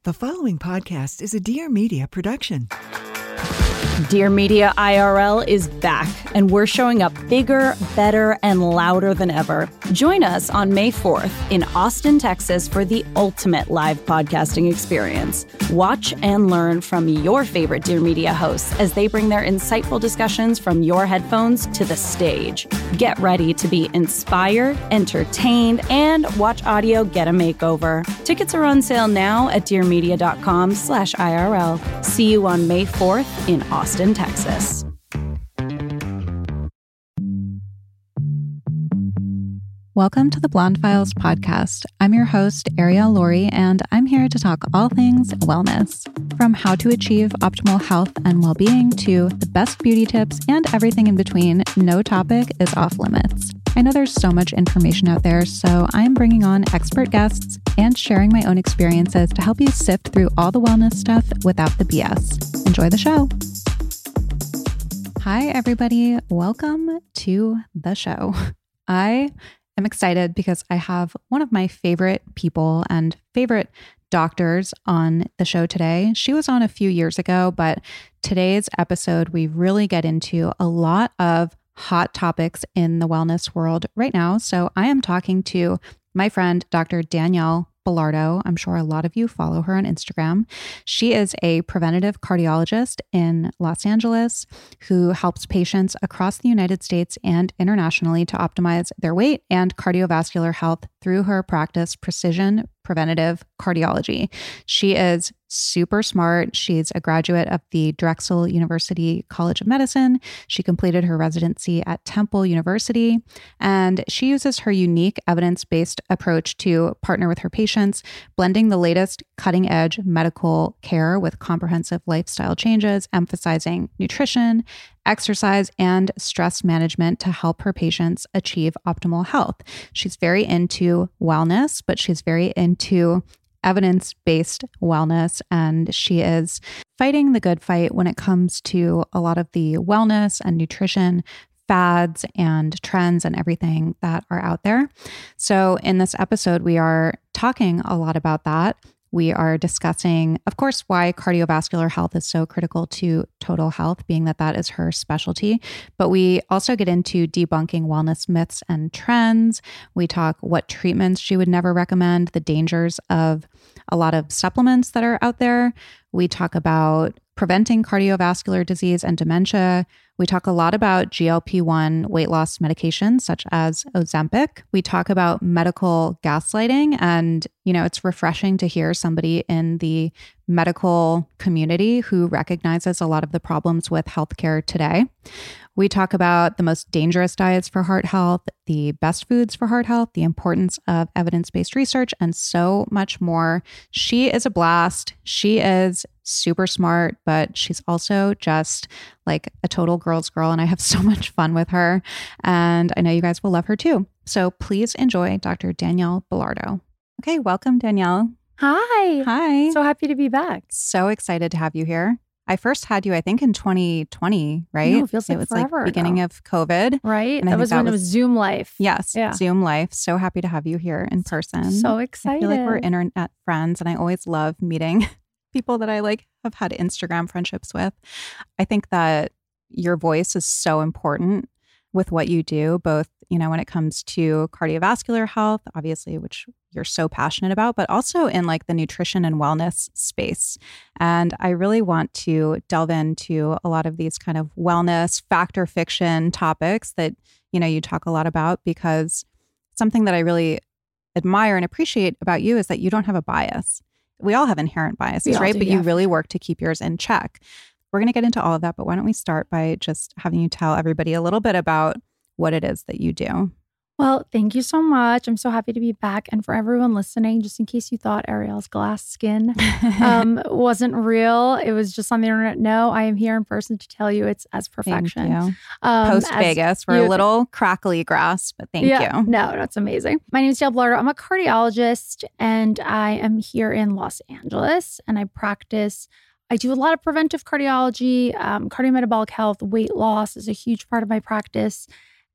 The following podcast is a Dear Media production. Dear Media IRL is back, and we're showing up bigger, better, and louder than ever. Join us on May 4th in Austin, Texas for the ultimate live podcasting experience. Watch and learn from your favorite Dear Media hosts as they bring their insightful discussions from your headphones to the stage. Get ready to be inspired, entertained, and watch audio get a makeover. Tickets are on sale now at dearmedia.com/IRL. See you on May 4th in Austin, Texas. Welcome to the Blonde Files podcast. I'm your host, Ariel Laurie, and I'm here to talk all things wellness. From how to achieve optimal health and well-being to the best beauty tips and everything in between, no topic is off limits. I know there's so much information out there, so I'm bringing on expert guests and sharing my own experiences to help you sift through all the wellness stuff without the BS. Enjoy the show. Hi, everybody. Welcome to the show. I'm excited because I have one of my favorite people and favorite doctors on the show today. She was on a few years ago, but today's episode, we really get into a lot of hot topics in the wellness world right now. So I am talking to my friend, Dr. Danielle Belardo. I'm sure a lot of you follow her on Instagram. She is a preventative cardiologist in Los Angeles who helps patients across the United States and internationally to optimize their weight and cardiovascular health through her practice, Precision Preventative Cardiology. She is super smart. She's a graduate of the Drexel University College of Medicine. She completed her residency at Temple University, and she uses her unique evidence-based approach to partner with her patients, blending the latest cutting-edge medical care with comprehensive lifestyle changes, emphasizing nutrition, exercise, and stress management to help her patients achieve optimal health. She's very into wellness, but she's very into evidence-based wellness, and she is fighting the good fight when it comes to a lot of the wellness and nutrition fads and trends and everything that are out there. So in this episode, we are talking a lot about that. We are discussing, of course, why cardiovascular health is so critical to total health, being that that is her specialty. But we also get into debunking wellness myths and trends. We talk what treatments she would never recommend, the dangers of a lot of supplements that are out there. We talk about preventing cardiovascular disease and dementia. We talk a lot about GLP-1 weight loss medications such as Ozempic. We talk about medical gaslighting, and it's refreshing to hear somebody in the medical community who recognizes a lot of the problems with healthcare today. We talk about the most dangerous diets for heart health, the best foods for heart health, the importance of evidence-based research, and so much more. She is a blast. She is super smart, but she's also just like a total girl's girl, and I have so much fun with her, and I know you guys will love her too. So please enjoy Dr. Danielle Belardo. Okay, welcome, Danielle. Hi. Hi. So happy to be back. So excited to have you here. I first had you, I think, in 2020, right? No, it feels like was forever like beginning ago. of COVID. Right? And that was when it was Zoom Life. Yes, Yeah. Zoom Life. So happy to have you here in person. So excited. I feel like we're internet friends, and I always love meeting people that I have had Instagram friendships with. I think that your voice is so important with what you do, both, when it comes to cardiovascular health, obviously, which you're so passionate about, but also in like the nutrition and wellness space. And I really want to delve into a lot of these kind of wellness, fact or fiction topics that, you talk a lot about, because something that I really admire and appreciate about you is that you don't have a bias. We all have inherent biases, right? But you really work to keep yours in check. We're going to get into all of that, but why don't we start by just having you tell everybody a little bit about what it is that you do? Well, thank you so much. I'm so happy to be back. And for everyone listening, just in case you thought Ariel's glass skin wasn't real, it was just on the internet. No, I am here in person to tell you it's as perfection. Thank you. Post-Vegas, we're a little crackly grass, but thank you. No, it's amazing. My name is Danielle Belardo. I'm a cardiologist, and I am here in Los Angeles, and I do a lot of preventive cardiology, cardiometabolic health, weight loss is a huge part of my practice.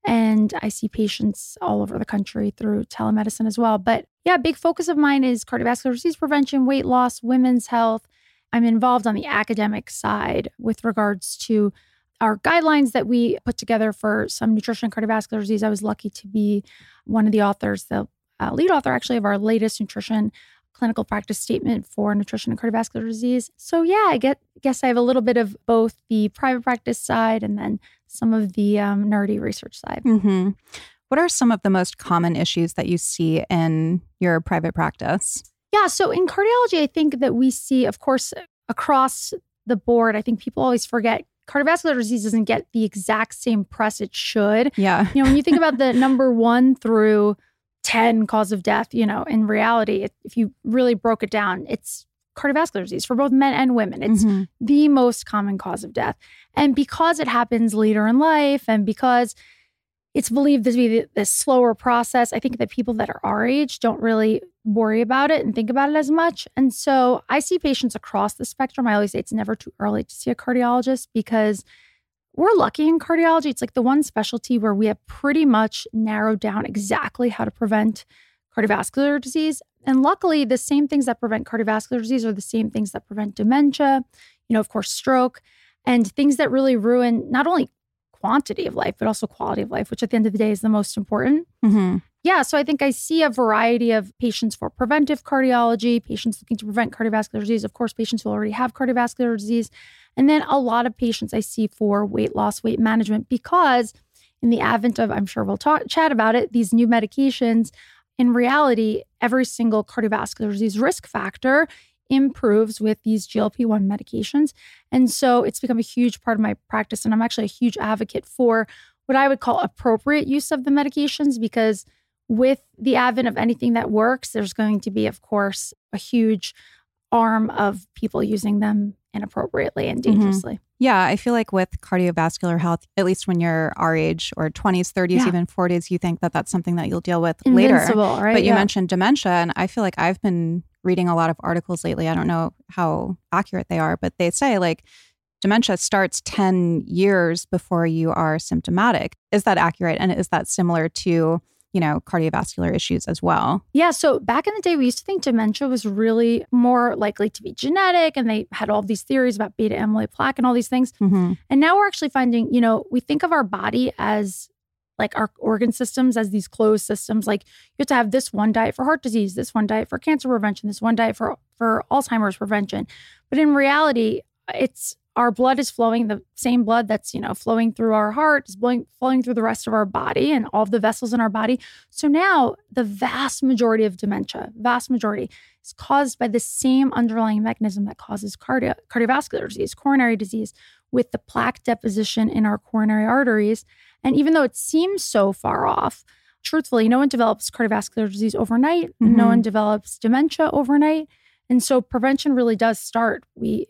And I see patients all over the country through telemedicine as well. But yeah, big focus of mine is cardiovascular disease prevention, weight loss, women's health. I'm involved on the academic side with regards to our guidelines that we put together for some nutrition and cardiovascular disease. I was lucky to be one of the authors, the lead author actually of our latest nutrition clinical practice statement for nutrition and cardiovascular disease. So yeah, I guess I have a little bit of both the private practice side and then some of the nerdy research side. Mm-hmm. What are some of the most common issues that you see in your private practice? Yeah, so in cardiology, I think that we see, of course, across the board, I think people always forget cardiovascular disease doesn't get the exact same press it should. Yeah. When you think about the number 1 through 10 cause of death, in reality, if you really broke it down, it's cardiovascular disease for both men and women. It's the most common cause of death. And because it happens later in life and because it's believed to be this slower process, I think that people that are our age don't really worry about it and think about it as much. And so I see patients across the spectrum. I always say it's never too early to see a cardiologist because we're lucky in cardiology. It's like the one specialty where we have pretty much narrowed down exactly how to prevent cardiovascular disease. And luckily, the same things that prevent cardiovascular disease are the same things that prevent dementia, of course, stroke, and things that really ruin not only quantity of life, but also quality of life, which at the end of the day is the most important. Mm-hmm. Yeah, so I think I see a variety of patients for preventive cardiology, patients looking to prevent cardiovascular disease, of course, patients who already have cardiovascular disease, and then a lot of patients I see for weight loss, weight management, because in the advent of, I'm sure we'll chat about it, these new medications, in reality, every single cardiovascular disease risk factor improves with these GLP-1 medications. And so it's become a huge part of my practice. And I'm actually a huge advocate for what I would call appropriate use of the medications, because with the advent of anything that works, there's going to be, of course, a huge arm of people using them inappropriately and dangerously. Yeah, I feel like with cardiovascular health, at least when you're our age or 20s, 30s, even 40s, you think that that's something that you'll deal with Invincible, later. Right? But you mentioned dementia, and I feel like I've been reading a lot of articles lately. I don't know how accurate they are, but they say like dementia starts 10 years before you are symptomatic. Is that accurate? And is that similar to cardiovascular issues as well? Yeah. So back in the day, we used to think dementia was really more likely to be genetic. And they had all these theories about beta amyloid plaque and all these things. Mm-hmm. And now we're actually finding, we think of our body as like our organ systems as these closed systems. Like you have to have this one diet for heart disease, this one diet for cancer prevention, this one diet for Alzheimer's prevention. But in reality, it's our blood is flowing, the same blood that's, flowing through our heart is flowing through the rest of our body and all of the vessels in our body. So now the vast majority of dementia, is caused by the same underlying mechanism that causes cardiovascular disease, coronary disease, with the plaque deposition in our coronary arteries. And even though it seems so far off, truthfully, no one develops cardiovascular disease overnight. Mm-hmm. No one develops dementia overnight. And so prevention really does start. We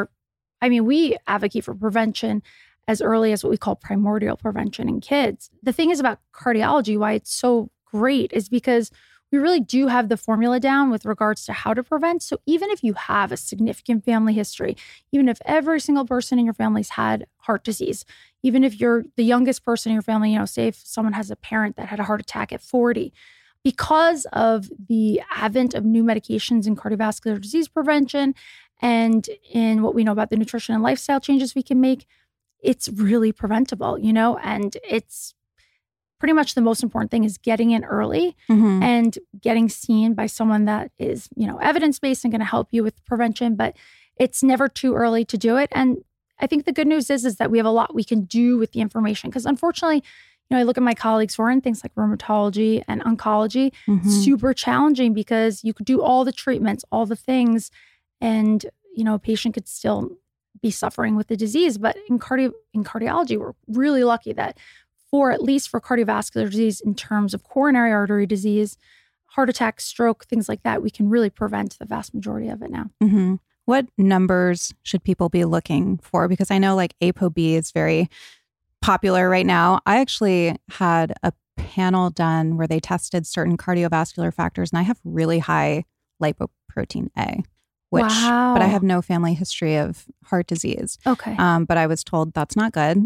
advocate for prevention as early as what we call primordial prevention in kids. The thing is about cardiology, why it's so great is because we really do have the formula down with regards to how to prevent. So even if you have a significant family history, even if every single person in your family's had heart disease, even if you're the youngest person in your family, say if someone has a parent that had a heart attack at 40, because of the advent of new medications in cardiovascular disease prevention and in what we know about the nutrition and lifestyle changes we can make, it's really preventable, and it's pretty much the most important thing is getting in early and getting seen by someone that is, evidence-based and going to help you with prevention, but it's never too early to do it. And I think the good news is that we have a lot we can do with the information, because unfortunately, I look at my colleagues who are in things like rheumatology and oncology, super challenging because you could do all the treatments, all the things, and, a patient could still be suffering with the disease. But in cardiology, we're really lucky that at least for cardiovascular disease in terms of coronary artery disease, heart attack, stroke, things like that, we can really prevent the vast majority of it now. Mm-hmm. What numbers should people be looking for? Because I know like ApoB is very popular right now. I actually had a panel done where they tested certain cardiovascular factors, and I have really high lipoprotein A. but I Wow. have no family history of heart disease. Okay. But I was told that's not good.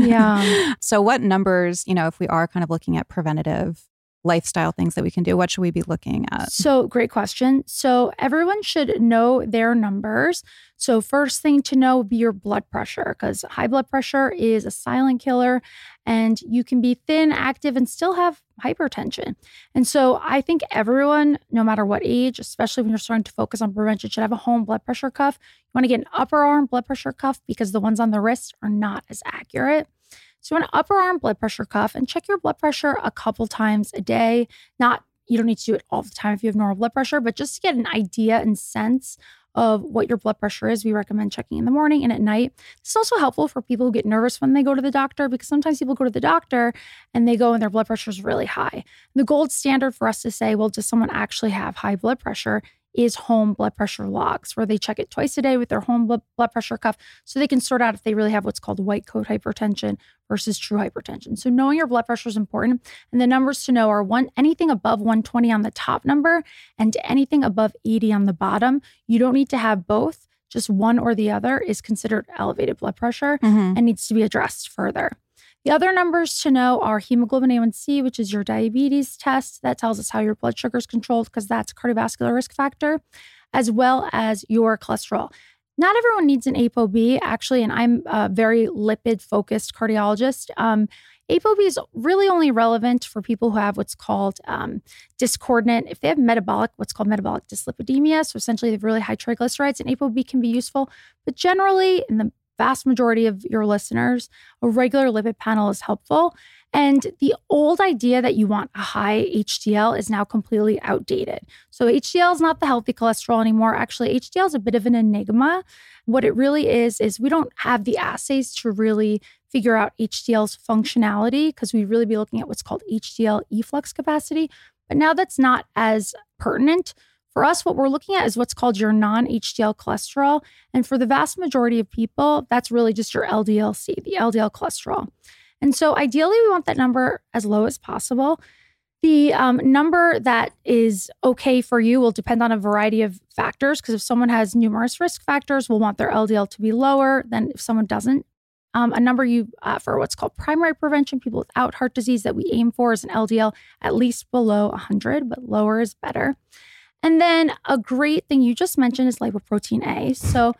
Yeah. So what numbers, if we are kind of looking at preventative lifestyle things that we can do, what should we be looking at? So great question. So everyone should know their numbers. So first thing to know would be your blood pressure, because high blood pressure is a silent killer and you can be thin, active, and still have hypertension. And so I think everyone, no matter what age, especially when you're starting to focus on prevention, should have a home blood pressure cuff. You want to get an upper arm blood pressure cuff because the ones on the wrist are not as accurate. So an upper arm blood pressure cuff, and check your blood pressure a couple times a day. You don't need to do it all the time if you have normal blood pressure, but just to get an idea and sense of what your blood pressure is, we recommend checking in the morning and at night. This is also helpful for people who get nervous when they go to the doctor, because sometimes people go to the doctor and they go and their blood pressure is really high. The gold standard for us to say, well, does someone actually have high blood pressure, is home blood pressure logs, where they check it twice a day with their home blood pressure cuff so they can sort out if they really have what's called white coat hypertension versus true hypertension. So knowing your blood pressure is important. And the numbers to know are anything above 120 on the top number and anything above 80 on the bottom. You don't need to have both. Just one or the other is considered elevated blood pressure and needs to be addressed further. The other numbers to know are hemoglobin A1C, which is your diabetes test. That tells us how your blood sugar is controlled because that's a cardiovascular risk factor, as well as your cholesterol. Not everyone needs an ApoB, actually, and I'm a very lipid-focused cardiologist. ApoB is really only relevant for people who have what's called discordant. If they have what's called metabolic dyslipidemia, so essentially they have really high triglycerides, an ApoB can be useful. But generally, in the vast majority of your listeners, a regular lipid panel is helpful. And the old idea that you want a high HDL is now completely outdated. So HDL is not the healthy cholesterol anymore. Actually, HDL is a bit of an enigma. What it really is we don't have the assays to really figure out HDL's functionality, because we'd really be looking at what's called HDL efflux capacity. But now that's not as pertinent. For us, what we're looking at is what's called your non-HDL cholesterol. And for the vast majority of people, that's really just your LDL-C, the LDL cholesterol. And so ideally, we want that number as low as possible. The number that is okay for you will depend on a variety of factors, because if someone has numerous risk factors, we'll want their LDL to be lower than if someone doesn't. A number for what's called primary prevention, people without heart disease, that we aim for is an LDL at least below 100, but lower is better. And then a great thing you just mentioned is lipoprotein A. So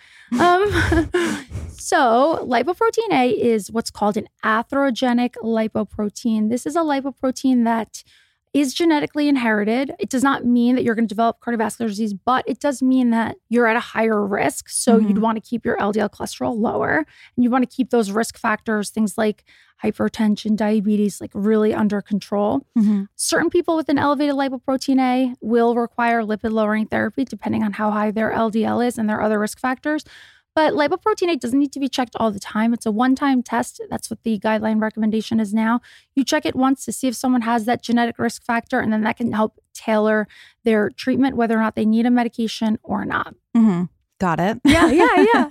lipoprotein A is what's called an atherogenic lipoprotein. This is a lipoprotein that is genetically inherited. It does not mean that you're going to develop cardiovascular disease, but it does mean that you're at a higher risk. So you'd want to keep your LDL cholesterol lower, and you want to keep those risk factors, things like hypertension, diabetes, like really under control. Certain people with an elevated lipoprotein A will require lipid-lowering therapy, depending on how high their LDL is and their other risk factors. But lipoprotein A doesn't need to be checked all the time. It's a one-time test. That's what the guideline recommendation is now. You check it once to see if someone has that genetic risk factor, and then that can help tailor their treatment, whether or not they need a medication or not. Got it. Yeah.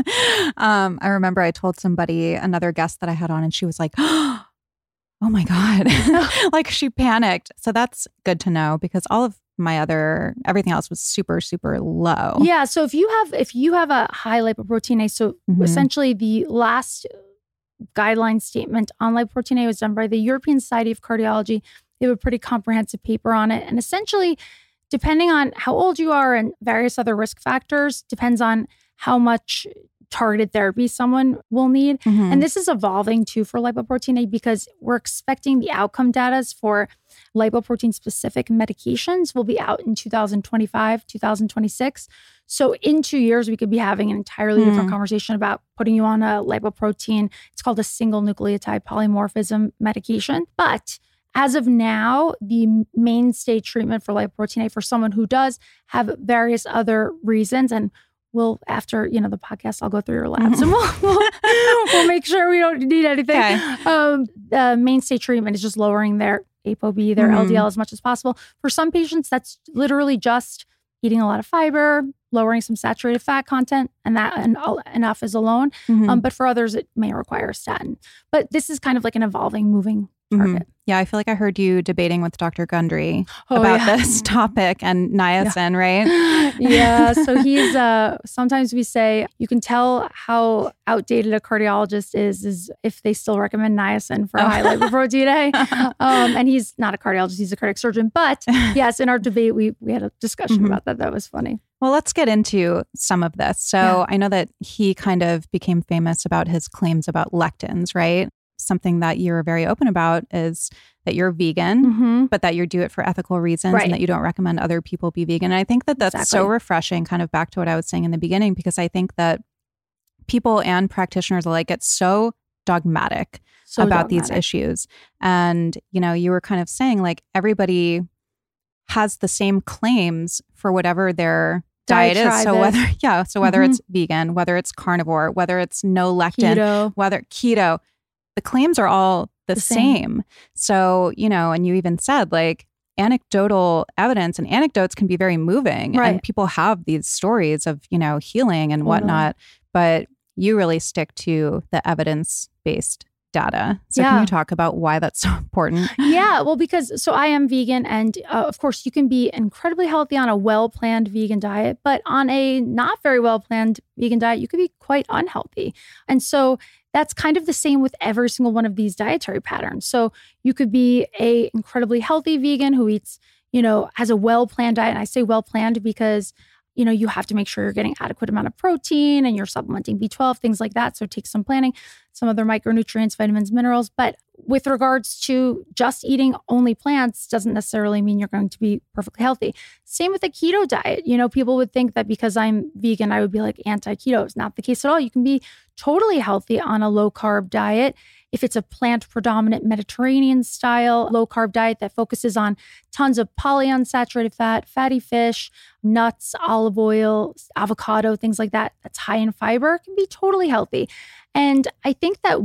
I remember I told somebody, another guest that I had on, and she was like, oh my God. Like she panicked. So that's good to know, because all of everything else was super, super low. Yeah. So if you have a high lipoprotein A, so essentially the last guideline statement on lipoprotein A was done by the European Society of Cardiology. They have a pretty comprehensive paper on it. And essentially, depending on how old you are and various other risk factors, depends on how much targeted therapy someone will need. And this is evolving too for lipoprotein A, because we're expecting the outcome data for lipoprotein specific medications will be out in 2025, 2026. So in 2 years, we could be having an entirely different conversation about putting you on a lipoprotein. It's called a single nucleotide polymorphism medication. But as of now, the mainstay treatment for lipoprotein A for someone who does have various other reasons, and after the podcast, I'll go through your labs and we'll make sure we don't need anything. Okay. The mainstay treatment is just lowering their ApoB, their LDL as much as possible. For some patients, that's literally just eating a lot of fiber, lowering some saturated fat content, and enough is alone. But for others, it may require a statin. But this is kind of like an evolving, moving target. Yeah, I feel like I heard you debating with Dr. Gundry about this topic and niacin, right? Yeah. So he's, sometimes we say you can tell how outdated a cardiologist is if they still recommend niacin for high lipoprotein A. And he's not a cardiologist, he's a cardiac surgeon. But yes, in our debate, we had a discussion about that. That was funny. Well, let's get into some of this. So I know that he kind of became famous about his claims about lectins, right? Something that you're very open about is that you're vegan, but that you do it for ethical reasons and that you don't recommend other people be vegan. And I think that that's so refreshing, kind of back to what I was saying in the beginning, because I think that people and practitioners alike get so dogmatic about these issues. And, you know, you were kind of saying like everybody has the same claims for whatever their diet is. So whether it's vegan, whether it's carnivore, whether it's no lectin, whether keto, the claims are all the same. So, you know, and you even said like anecdotal evidence and anecdotes can be very moving. Right. And people have these stories of, you know, healing and whatnot, but you really stick to the evidence-based data. So can you talk about why that's so important? Yeah, well, because I am vegan, and of course you can be incredibly healthy on a well-planned vegan diet, but on a not very well-planned vegan diet, you could be quite unhealthy. And so that's kind of the same with every single one of these dietary patterns. So you could be a incredibly healthy vegan who eats, you know, has a well-planned diet. And I say well-planned because, you know, you have to make sure you're getting adequate amount of protein and you're supplementing B12, things like that. So it takes some planning, some other micronutrients, vitamins, minerals. But with regards to just eating only plants doesn't necessarily mean you're going to be perfectly healthy. Same with a keto diet. You know, people would think that because I'm vegan, I would be like anti-keto. It's not the case at all. You can be totally healthy on a low-carb diet. If it's a plant-predominant Mediterranean style low-carb diet that focuses on tons of polyunsaturated fat, fatty fish, nuts, olive oil, avocado, things like that, that's high in fiber, can be totally healthy. And I think that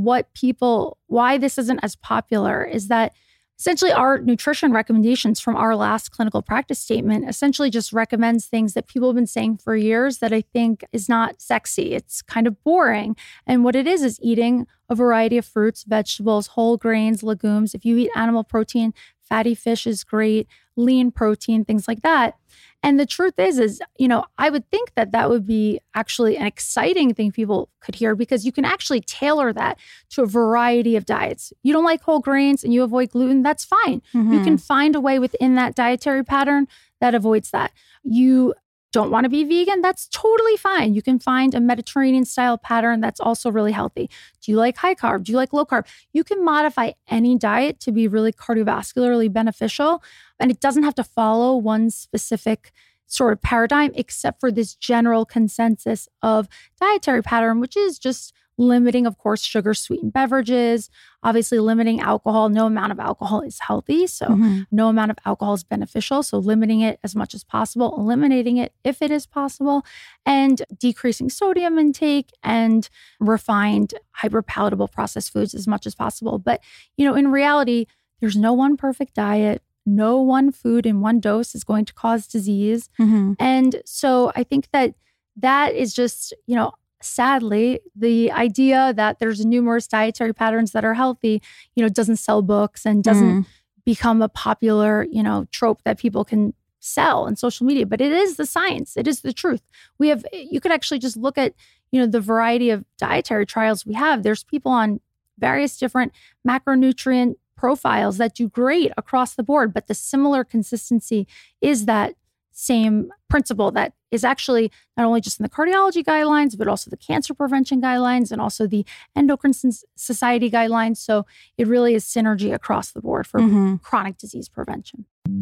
why this isn't as popular is that essentially our nutrition recommendations from our last clinical practice statement essentially just recommends things that people have been saying for years that I think is not sexy. It's kind of boring. And what it is eating a variety of fruits, vegetables, whole grains, legumes. If you eat animal protein, fatty fish is great, lean protein, things like that. And the truth is, you know, I would think that that would be actually an exciting thing people could hear because you can actually tailor that to a variety of diets. You don't like whole grains and you avoid gluten, that's fine. You can find a way within that dietary pattern that avoids that. You don't want to be vegan, that's totally fine. You can find a Mediterranean style pattern that's also really healthy. Do you like high carb? Do you like low carb? You can modify any diet to be really cardiovascularly beneficial. And it doesn't have to follow one specific sort of paradigm, except for this general consensus of dietary pattern, which is just limiting, of course, sugar-sweetened beverages, obviously limiting alcohol. No amount of alcohol is healthy, so no amount of alcohol is beneficial. So limiting it as much as possible, eliminating it if it is possible, and decreasing sodium intake and refined, hyperpalatable processed foods as much as possible. But, you know, in reality, there's no one perfect diet. No one food in one dose is going to cause disease. And so I think that is just, you know, sadly, the idea that there's numerous dietary patterns that are healthy, you know, doesn't sell books and doesn't become a popular, you know, trope that people can sell on social media. But it is the science. It is the truth. You could actually just look at, you know, the variety of dietary trials we have. There's people on various different macronutrient profiles that do great across the board. But the similar consistency is that same principle that is actually not only just in the cardiology guidelines, but also the cancer prevention guidelines and also the endocrine society guidelines. So it really is synergy across the board for chronic disease prevention.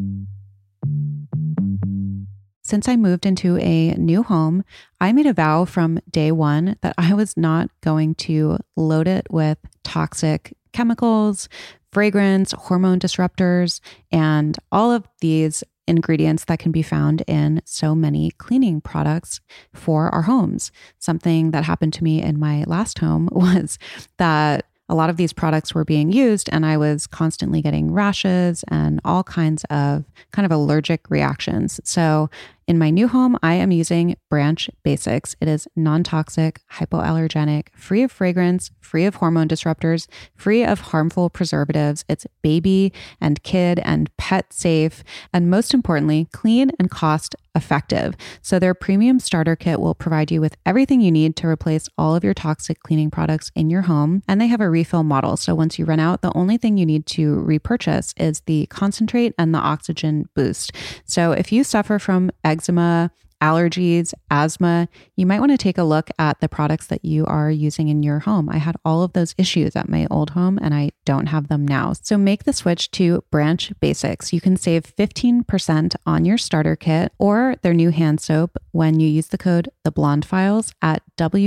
Since I moved into a new home, I made a vow from day one that I was not going to load it with toxic chemicals, fragrance, hormone disruptors, and all of these ingredients that can be found in so many cleaning products for our homes. Something that happened to me in my last home was that a lot of these products were being used and I was constantly getting rashes and all kinds of kind of allergic reactions. So In my new home, I am using Branch Basics. It is non-toxic, hypoallergenic, free of fragrance, free of hormone disruptors, free of harmful preservatives. It's baby and kid and pet safe, and most importantly, clean and cost effective. So their premium starter kit will provide you with everything you need to replace all of your toxic cleaning products in your home. And they have a refill model. So once you run out, the only thing you need to repurchase is the concentrate and the oxygen boost. So if you suffer from eczema, allergies, asthma, you might want to take a look at the products that you are using in your home. I had all of those issues at my old home and I don't have them now. So make the switch to Branch Basics. You can save 15% on your starter kit or their new hand soap when you use the code TheBlondeFiles at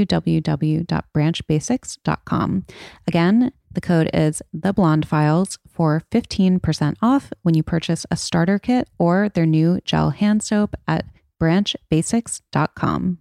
www.branchbasics.com. Again, the code is TheBlondeFiles for 15% off when you purchase a starter kit or their new gel hand soap at branchbasics.com.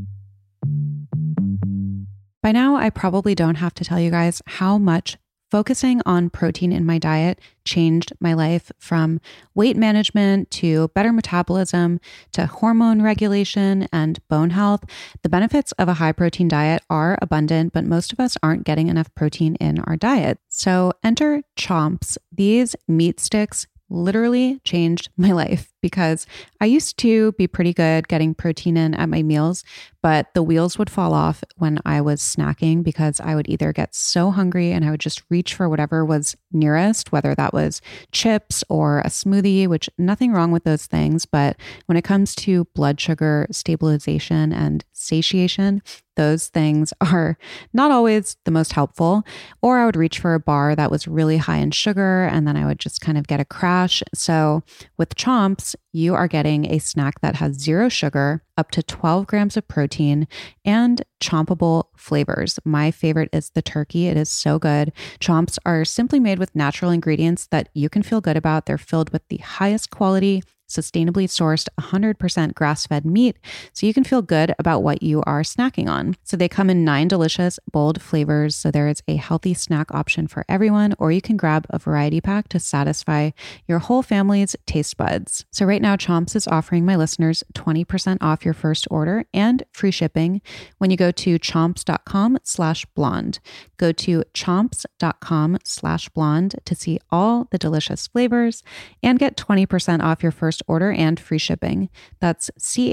By now, I probably don't have to tell you guys how much focusing on protein in my diet changed my life, from weight management to better metabolism to hormone regulation and bone health. The benefits of a high protein diet are abundant, but most of us aren't getting enough protein in our diet. So enter Chomps. These meat sticks literally changed my life because I used to be pretty good getting protein in at my meals, but the wheels would fall off when I was snacking because I would either get so hungry and I would just reach for whatever was nearest, whether that was chips or a smoothie, which nothing wrong with those things. But when it comes to blood sugar stabilization and satiation, those things are not always the most helpful. Or I would reach for a bar that was really high in sugar and then I would just kind of get a crash. So with Chomps, you are getting a snack that has 0 sugar, up to 12 grams of protein, and chompable flavors. My favorite is the turkey. It is so good. Chomps are simply made with natural ingredients that you can feel good about. They're filled with the highest quality, sustainably sourced 100% grass-fed meat, so you can feel good about what you are snacking on. So they come in 9 delicious, bold flavors, so there is a healthy snack option for everyone, or you can grab a variety pack to satisfy your whole family's taste buds. So right now, Chomps is offering my listeners 20% off your first order and free shipping when you go to chomps.com/blonde. Go to chomps.com/blonde to see all the delicious flavors and get 20% off your first order and free shipping. That's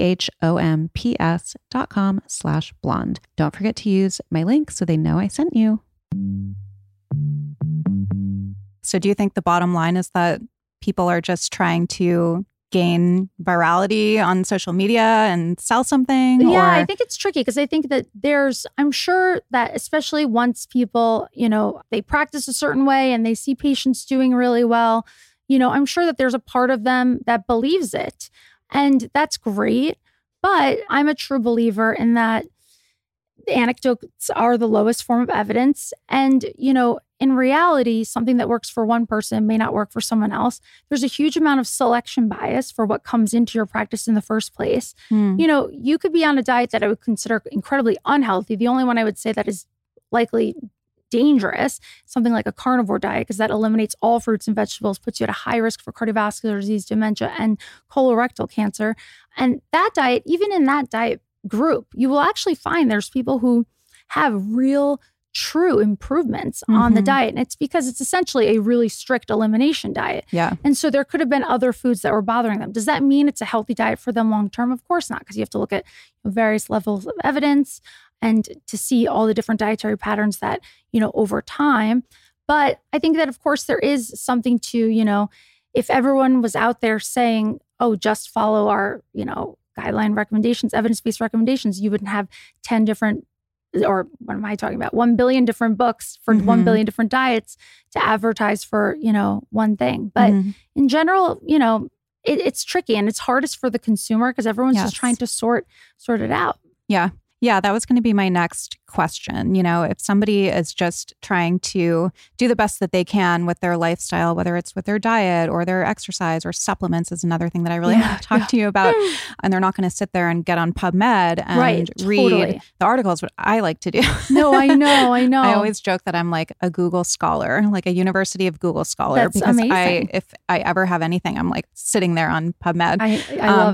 chomps.com/blonde. Don't forget to use my link so they know I sent you. So do you think the bottom line is that people are just trying to gain virality on social media and sell something? Yeah, I think it's tricky because I think that I'm sure that especially once people, they practice a certain way and they see patients doing really well, I'm sure that there's a part of them that believes it. And that's great. But I'm a true believer in that anecdotes are the lowest form of evidence. And, in reality, something that works for one person may not work for someone else. There's a huge amount of selection bias for what comes into your practice in the first place. You could be on a diet that I would consider incredibly unhealthy. The only one I would say that is likely dangerous, something like a carnivore diet, because that eliminates all fruits and vegetables, puts you at a high risk for cardiovascular disease, dementia, and colorectal cancer. And that diet, even in that diet group, you will actually find there's people who have real, true improvements on the diet. And it's because it's essentially a really strict elimination diet. Yeah. And so there could have been other foods that were bothering them. Does that mean it's a healthy diet for them long term? Of course not, because you have to look at various levels of evidence and to see all the different dietary patterns that, over time. But I think that, of course, there is something to, if everyone was out there saying, oh, just follow our, guideline recommendations, evidence-based recommendations, you wouldn't have 10 different, or what am I talking about? 1 billion different books for 1 billion different diets to advertise for, one thing. But in general, it's tricky and it's hardest for the consumer because everyone's just trying to sort it out. Yeah. Yeah, that was going to be my next question. If somebody is just trying to do the best that they can with their lifestyle, whether it's with their diet or their exercise or supplements is another thing that I really want to talk to you about. And they're not going to sit there and get on PubMed and read the articles, what I like to do. No, I know. I always joke that I'm like a Google scholar, like a University of Google scholar. That's because amazing. if I ever have anything, I'm like sitting there on PubMed. I love it.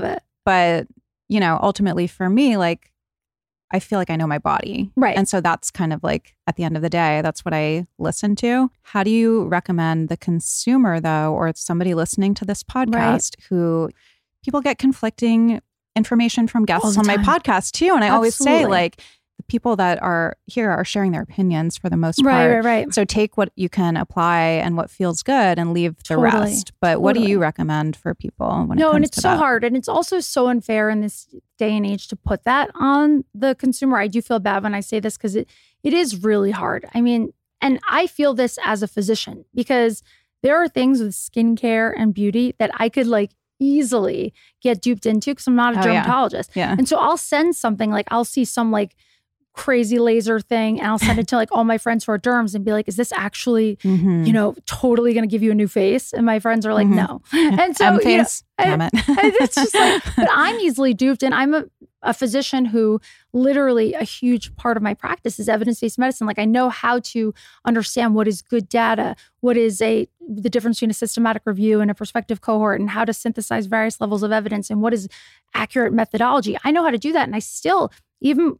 But, you know, ultimately for me, like, I feel like I know my body. Right. And so that's kind of like, at the end of the day, that's what I listen to. How do you recommend the consumer, though, or somebody listening to this podcast who people get conflicting information from guests on my podcast too? And I always say, like, the people that are here are sharing their opinions for the most part. Right. So take what you can apply and what feels good and leave the rest. But what do you recommend for people when it comes to that? And it's so hard. And it's also so unfair in this day and age to put that on the consumer. I do feel bad when I say this because it is really hard. I mean, and I feel this as a physician because there are things with skincare and beauty that I could like easily get duped into because I'm not a dermatologist. Yeah. And so I'll send something like, I'll see some like crazy laser thing and I'll send it to like all my friends who are derms and be like, is this actually, you know, totally going to give you a new face? And my friends are like, no. And so, you know, damn it. it's just like, but I'm easily duped. And I'm a physician who literally a huge part of my practice is evidence-based medicine. Like I know how to understand what is good data, what is the difference between a systematic review and a prospective cohort, and how to synthesize various levels of evidence and what is accurate methodology. I know how to do that. And I still, even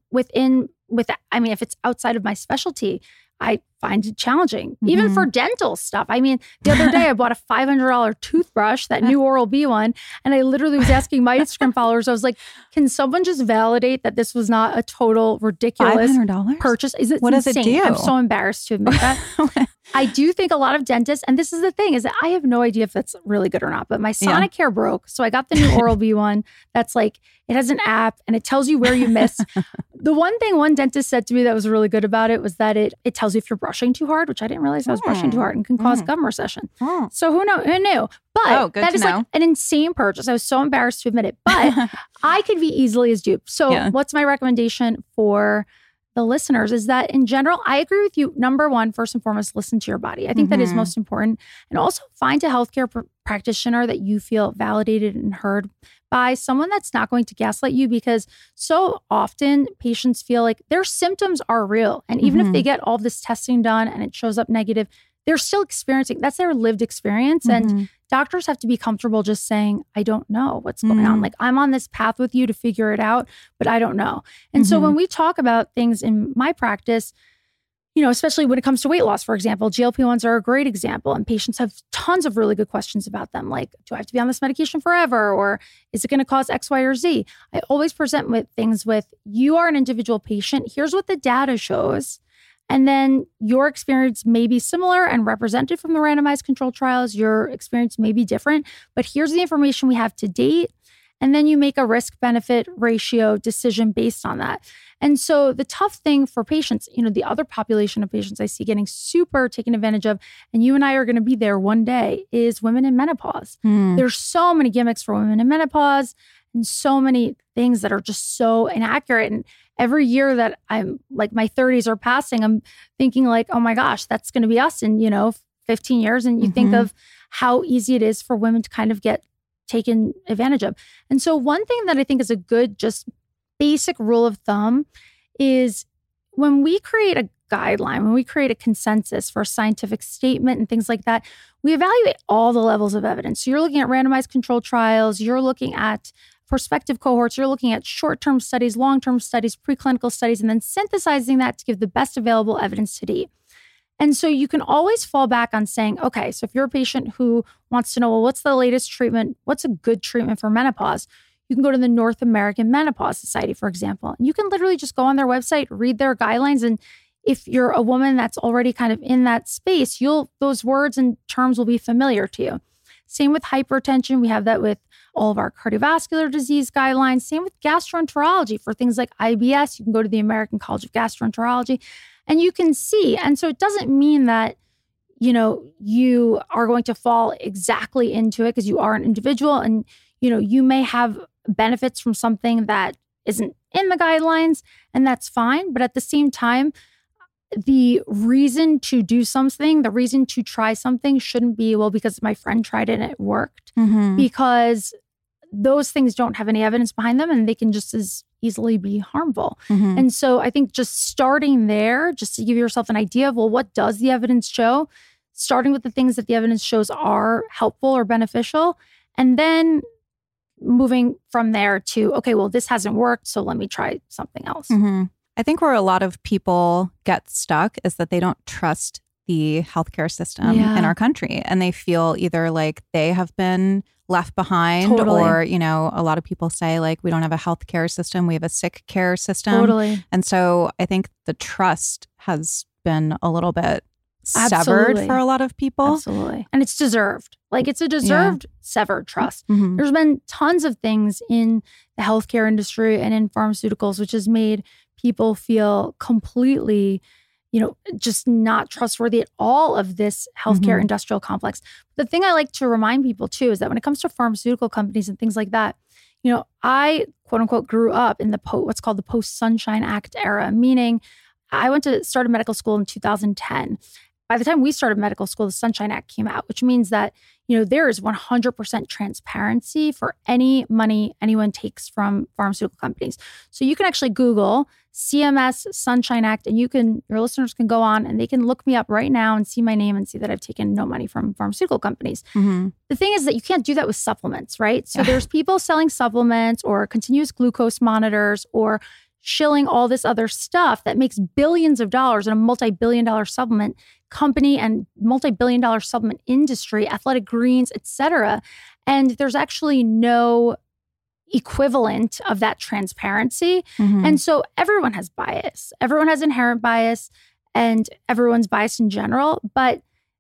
I mean, if it's outside of my specialty, I find it challenging, even for dental stuff. I mean, the other day I bought a $500 toothbrush, that new Oral-B one, and I literally was asking my Instagram followers, I was like, can someone just validate that this was not a total ridiculous $500 purchase? Is it what insane? Does it do? I'm so embarrassed to admit that. I do think a lot of dentists, and this is the thing, is that I have no idea if that's really good or not, but my Sonicare broke. So I got the new Oral-B one that's like, it has an app and it tells you where you miss. The one thing one dentist said to me that was really good about it was that it tells you if you're brushing too hard, which I didn't realize I was brushing too hard and can cause gum recession. So who knew? But that is like an insane purchase. I was so embarrassed to admit it, but I could be easily as duped. So what's my recommendation for the listeners is that in general, I agree with you. Number one, first and foremost, listen to your body. I think that is most important. And also find a healthcare practitioner that you feel validated and heard by, someone that's not going to gaslight you, because so often patients feel like their symptoms are real. And even if they get all this testing done and it shows up negative, they're still experiencing, that's their lived experience. And doctors have to be comfortable just saying, I don't know what's going on. Like, I'm on this path with you to figure it out, but I don't know. And so when we talk about things in my practice, you know, especially when it comes to weight loss, for example, GLP-1s are a great example. And patients have tons of really good questions about them. Like, do I have to be on this medication forever? Or is it going to cause X, Y, or Z? I always present with things with, you are an individual patient. Here's what the data shows. And then your experience may be similar and represented from the randomized controlled trials. Your experience may be different, but here's the information we have to date. And then you make a risk-benefit ratio decision based on that. And so the tough thing for patients, you know, the other population of patients I see getting super taken advantage of, and you and I are going to be there one day, is women in menopause. There's so many gimmicks for women in menopause and so many things that are just so inaccurate. And every year that I'm like, my 30s are passing, I'm thinking like, oh my gosh, that's going to be us in, you know, 15 years. And you think of how easy it is for women to kind of get taken advantage of. And so one thing that I think is a good, just basic rule of thumb is when we create a guideline, when we create a consensus for a scientific statement and things like that, we evaluate all the levels of evidence. So you're looking at randomized controlled trials, you're looking at prospective cohorts, you're looking at short-term studies, long-term studies, preclinical studies, and then synthesizing that to give the best available evidence to date. And so you can always fall back on saying, okay, so if you're a patient who wants to know, well, what's the latest treatment? What's a good treatment for menopause? You can go to the North American Menopause Society, for example. You can literally just go on their website, read their guidelines. And if you're a woman that's already kind of in that space, those words and terms will be familiar to you. Same with hypertension. We have that with all of our cardiovascular disease guidelines. Same with gastroenterology for things like IBS. You can go to the American College of Gastroenterology and you can see. And so it doesn't mean that, you know, you are going to fall exactly into it because you are an individual and, you know, you may have benefits from something that isn't in the guidelines, and that's fine. But at the same time, the reason to do something, the reason to try something shouldn't be, well, because my friend tried it and it worked, because those things don't have any evidence behind them and they can just as easily be harmful. And so I think just starting there, just to give yourself an idea of, well, what does the evidence show? Starting with the things that the evidence shows are helpful or beneficial, and then moving from there to, okay, well, this hasn't worked, so let me try something else. Mm-hmm. I think where a lot of people get stuck is that they don't trust the healthcare system in our country. And they feel either like they have been left behind or, you know, a lot of people say like, we don't have a healthcare system, we have a sick care system. Totally. And so I think the trust has been a little bit severed for a lot of people. Absolutely. And it's deserved. Like it's a deserved severed trust. Mm-hmm. There's been tons of things in the healthcare industry and in pharmaceuticals, which has made people feel completely, you know, just not trustworthy at all of this healthcare industrial complex. The thing I like to remind people too is that when it comes to pharmaceutical companies and things like that, you know, I quote unquote grew up in the what's called the post-Sunshine Act era, meaning I went to start medical school in 2010. By the time we started medical school, the Sunshine Act came out, which means that, you know, there is 100% transparency for any money anyone takes from pharmaceutical companies. So you can actually Google CMS Sunshine Act, and your listeners can go on and they can look me up right now and see my name and see that I've taken no money from pharmaceutical companies. Mm-hmm. The thing is that you can't do that with supplements, right? So there's people selling supplements or continuous glucose monitors or shilling all this other stuff that makes billions of dollars in a multi-billion-dollar supplement company and multi-billion-dollar supplement industry, Athletic Greens, et cetera. And there's actually no equivalent of that transparency. Mm-hmm. And so everyone has bias. Everyone has inherent bias and everyone's biased in general. But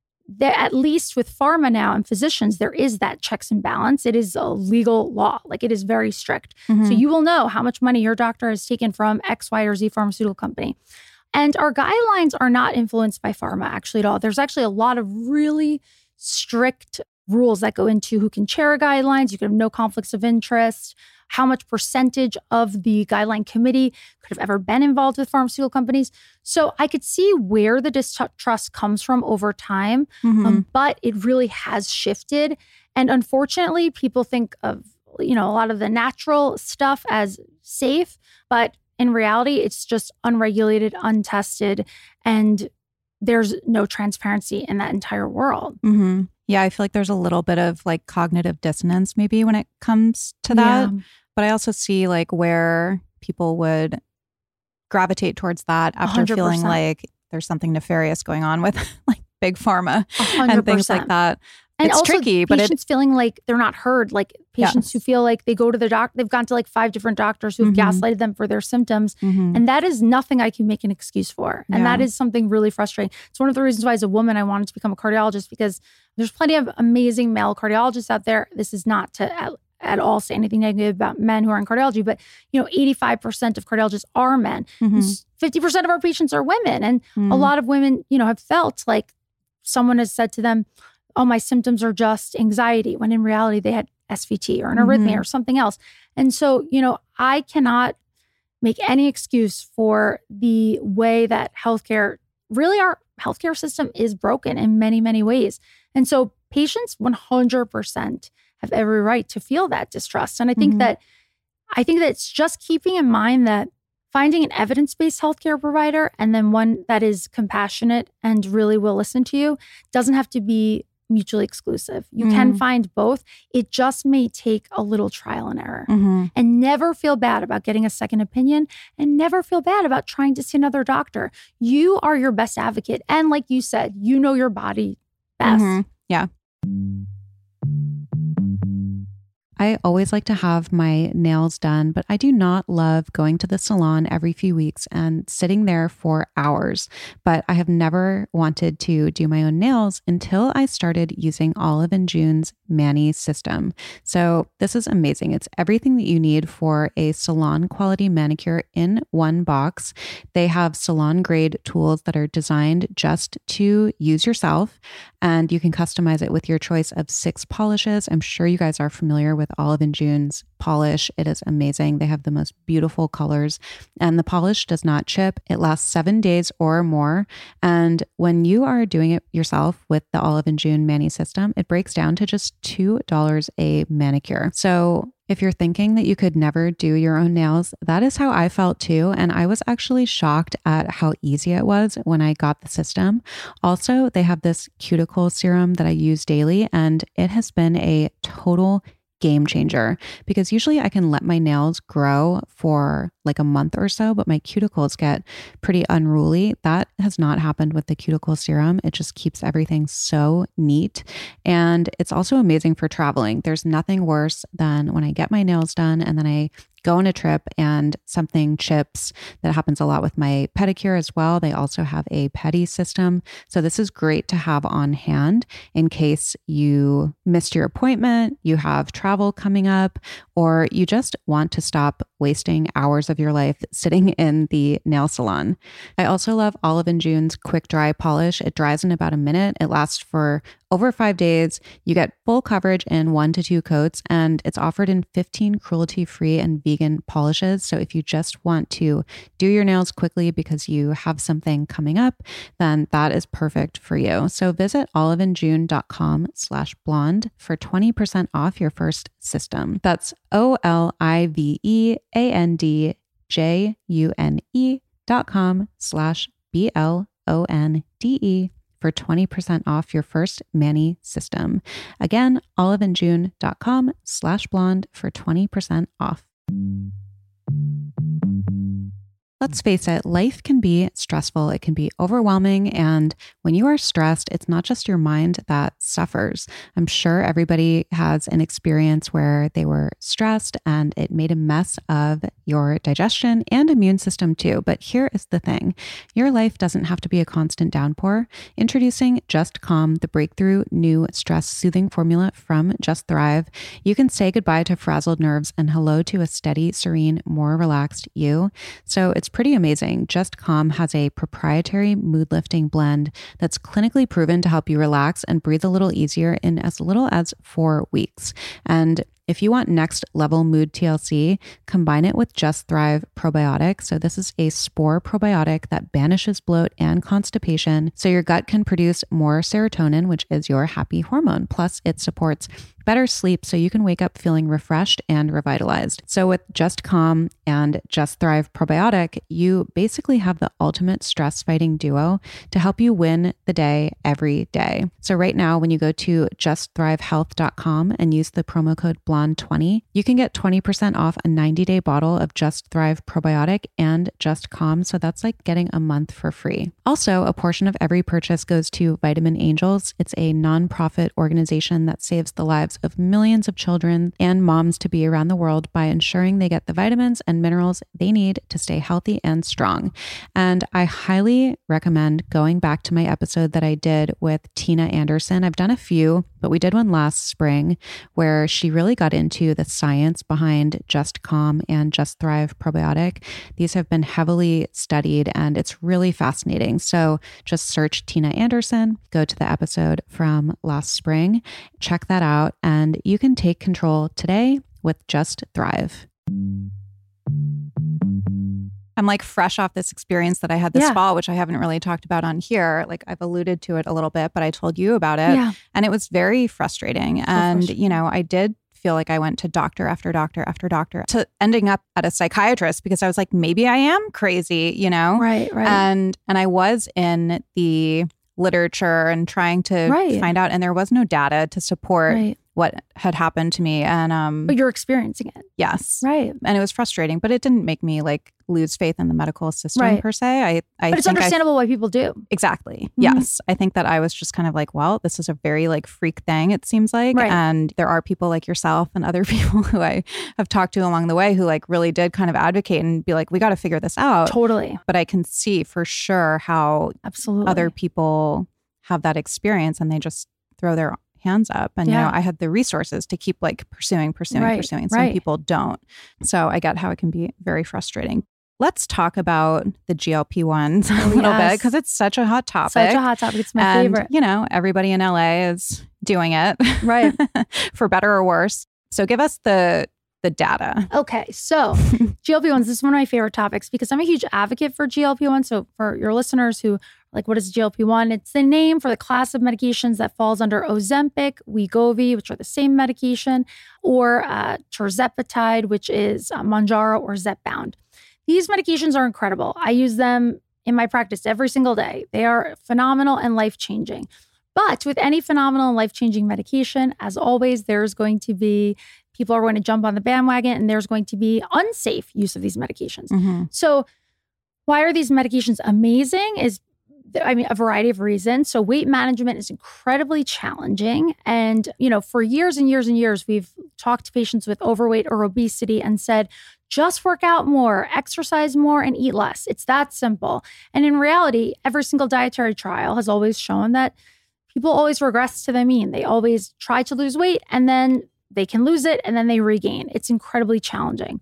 at least with pharma now and physicians, there is that checks and balance. It is a legal law. Like it is very strict. Mm-hmm. So you will know how much money your doctor has taken from X, Y, or Z pharmaceutical company. And our guidelines are not influenced by pharma actually at all. There's actually a lot of really strict rules that go into who can chair guidelines. You can have no conflicts of interest, how much percentage of the guideline committee could have ever been involved with pharmaceutical companies. So I could see where the distrust comes from over time, but it really has shifted. And unfortunately, people think of, you know, a lot of the natural stuff as safe, but in reality, it's just unregulated, untested, and there's no transparency in that entire world. Mm-hmm. Yeah, I feel like there's a little bit of like cognitive dissonance maybe when it comes to that. Yeah. But I also see like where people would gravitate towards that after 100%. Feeling like there's something nefarious going on with like big pharma 100%. And things like that. And it's also tricky, but patients feeling like they're not heard, like patients who feel like they go to the doctor, they've gone to like 5 different doctors who've gaslighted them for their symptoms. And that is nothing I can make an excuse for. And that is something really frustrating. It's one of the reasons why as a woman, I wanted to become a cardiologist, because there's plenty of amazing male cardiologists out there. This is not to at all say anything negative about men who are in cardiology, but you know, 85% of cardiologists are men. 50% of our patients are women. And a lot of women, you know, have felt like someone has said to them, oh, my symptoms are just anxiety, when in reality they had SVT or an arrhythmia or something else. And so, you know, I cannot make any excuse for the way that healthcare, really our healthcare system is broken in many, many ways. And so patients 100% have every right to feel that distrust. And I think that it's just keeping in mind that finding an evidence-based healthcare provider and then one that is compassionate and really will listen to you doesn't have to be mutually exclusive. You can find both. It just may take a little trial and error. And never feel bad about getting a second opinion, and never feel bad about trying to see another doctor. You are your best advocate. And like you said, you know your body best. Yeah. I always like to have my nails done, but I do not love going to the salon every few weeks and sitting there for hours. But I have never wanted to do my own nails until I started using Olive & June's Mani system. So this is amazing. It's everything that you need for a salon quality manicure in one box. They have salon grade tools that are designed just to use yourself, and you can customize it with your choice of 6 polishes. I'm sure you guys are familiar with Olive & June's polish. It is amazing. They have the most beautiful colors, and the polish does not chip. It lasts 7 days or more. And when you are doing it yourself with the Olive & June Mani system, it breaks down to just $2 a manicure. So if you're thinking that you could never do your own nails, that is how I felt too. And I was actually shocked at how easy it was when I got the system. Also, they have this cuticle serum that I use daily, and it has been a total game changer because usually I can let my nails grow for like a month or so, but my cuticles get pretty unruly. That has not happened with the cuticle serum. It just keeps everything so neat. And it's also amazing for traveling. There's nothing worse than when I get my nails done and then I go on a trip and something chips. That happens a lot with my pedicure as well. They also have a pedi system. So this is great to have on hand in case you missed your appointment, you have travel coming up, or you just want to stop wasting hours of your life sitting in the nail salon. I also love Olive & June's quick dry polish. It dries in about a minute. It lasts for over 5 days. You get full coverage in 1 to 2 coats, and it's offered in 15 cruelty-free and vegan polishes. So if you just want to do your nails quickly because you have something coming up, then that is perfect for you. So visit oliveandjune.com/blonde for 20% off your first system. That's oliveandjune.com/BLONDE for 20% off your first mani system. Again, oliveandjune.com/blonde for 20% off. Let's face it, life can be stressful. It can be overwhelming. And when you are stressed, it's not just your mind that suffers. I'm sure everybody has an experience where they were stressed and it made a mess of your digestion and immune system too. But here is the thing. Your life doesn't have to be a constant downpour. Introducing Just Calm, the breakthrough new stress soothing formula from Just Thrive. You can say goodbye to frazzled nerves and hello to a steady, serene, more relaxed you. So it's pretty amazing. Just Calm has a proprietary mood-lifting blend that's clinically proven to help you relax and breathe a little easier in as little as 4 weeks. And if you want next level mood TLC, combine it with Just Thrive Probiotic. So this is a spore probiotic that banishes bloat and constipation so your gut can produce more serotonin, which is your happy hormone. Plus, it supports better sleep so you can wake up feeling refreshed and revitalized. So with Just Calm and Just Thrive Probiotic, you basically have the ultimate stress fighting duo to help you win the day every day. So right now, when you go to justthrivehealth.com and use the promo code BLONDE20, you can get 20% off a 90-day bottle of Just Thrive Probiotic and Just Calm. So that's like getting a month for free. Also, a portion of every purchase goes to Vitamin Angels. It's a nonprofit organization that saves the lives of millions of children and moms to be around the world by ensuring they get the vitamins and minerals they need to stay healthy and strong. And I highly recommend going back to my episode that I did with Tina Anderson. I've done a few, but we did one last spring where she really got into the science behind Just Calm and Just Thrive Probiotic. These have been heavily studied and it's really fascinating. So just search Tina Anderson, go to the episode from last spring, check that out, and you can take control today with Just Thrive. I'm like fresh off this experience that I had this fall, which I haven't really talked about on here. Like I've alluded to it a little bit, but I told you about it. Yeah. And it was very frustrating. You know, I did feel like I went to doctor after doctor after doctor to ending up at a psychiatrist because I was like, maybe I am crazy, you know? Right. And I was in the literature and trying to find out, and there was no data to support what had happened to me. And but you're experiencing it. Yes. Right. And it was frustrating, but it didn't make me like lose faith in the medical system per se. But it's understandable why people do. Exactly. Mm-hmm. Yes. I think that I was just kind of like, well, this is a very like freak thing, it seems like. And there are people like yourself and other people who I have talked to along the way who like really did kind of advocate and be like, we got to figure this out. Totally. But I can see for sure how other people have that experience and they just throw their hands up. And, you know, I had the resources to keep like pursuing. Some people don't. So I get how it can be very frustrating. Let's talk about the GLP-1s a little bit because it's such a hot topic. It's my favorite. You know, everybody in LA is doing it. Right. For better or worse. So give us the data. Okay. So GLP-1s, this is one of my favorite topics because I'm a huge advocate for GLP-1. So for your listeners who like, what is GLP-1? It's the name for the class of medications that falls under Ozempic, Wegovy, which are the same medication, or tirzepatide, which is Mounjaro or Zepbound. These medications are incredible. I use them in my practice every single day. They are phenomenal and life-changing. But with any phenomenal and life-changing medication, as always, there's going to be people are going to jump on the bandwagon and there's going to be unsafe use of these medications. So why are these medications amazing is, a variety of reasons. So weight management is incredibly challenging. And, for years and years and years, we've talked to patients with overweight or obesity and said, just work out more, exercise more, and eat less. It's that simple. And in reality, every single dietary trial has always shown that people always regress to the mean. They always try to lose weight and then they can lose it and then they regain. It's incredibly challenging.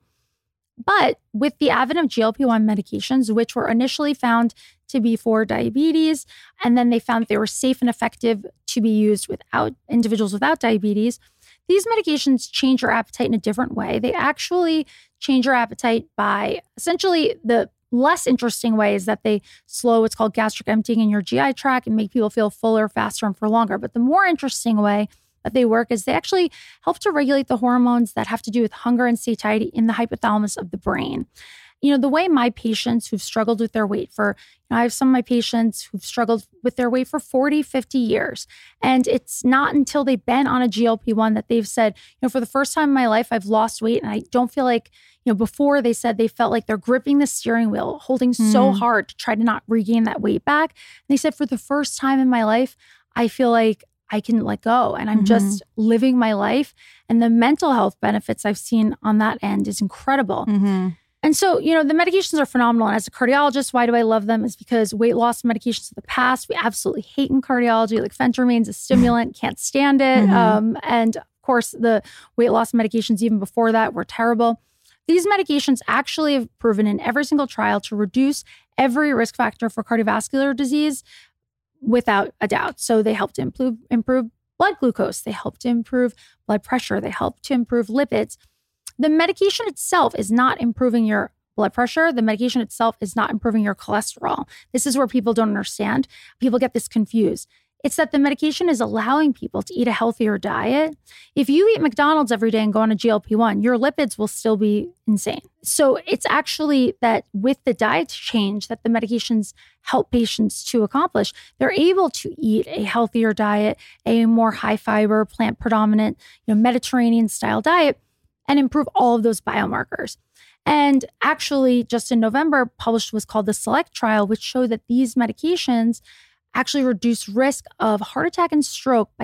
But with the advent of GLP-1 medications, which were initially found to be for diabetes, and then they found they were safe and effective to be used without individuals without diabetes, these medications change your appetite in a different way. They actually change your appetite by essentially the less interesting way is that they slow what's called gastric emptying in your GI tract and make people feel fuller, faster, and for longer. But the more interesting way that they work is they actually help to regulate the hormones that have to do with hunger and satiety in the hypothalamus of the brain. The way my patients who've struggled with their weight I have some of my patients who've struggled with their weight for 40, 50 years. And it's not until they've been on a GLP-1 that they've said, for the first time in my life, I've lost weight. And I don't feel like, before they said they felt like they're gripping the steering wheel, holding so hard to try to not regain that weight back. And they said, for the first time in my life, I feel like I can let go and I'm just living my life. And the mental health benefits I've seen on that end is incredible. And so, the medications are phenomenal. And as a cardiologist, why do I love them? Is because weight loss medications of the past, we absolutely hate in cardiology. Like phentermine's a stimulant, can't stand it. And of course, the weight loss medications even before that were terrible. These medications actually have proven in every single trial to reduce every risk factor for cardiovascular disease without a doubt. So they help to improve blood glucose. They help to improve blood pressure. They help to improve lipids. The medication itself is not improving your blood pressure. The medication itself is not improving your cholesterol. This is where people don't understand. People get this confused. It's that the medication is allowing people to eat a healthier diet. If you eat McDonald's every day and go on a GLP-1, your lipids will still be insane. So it's actually that with the diet change that the medications help patients to accomplish, they're able to eat a healthier diet, a more high fiber, plant predominant, Mediterranean style diet, and improve all of those biomarkers. And actually, just in November, published what's called the SELECT trial, which showed that these medications actually reduce risk of heart attack and stroke by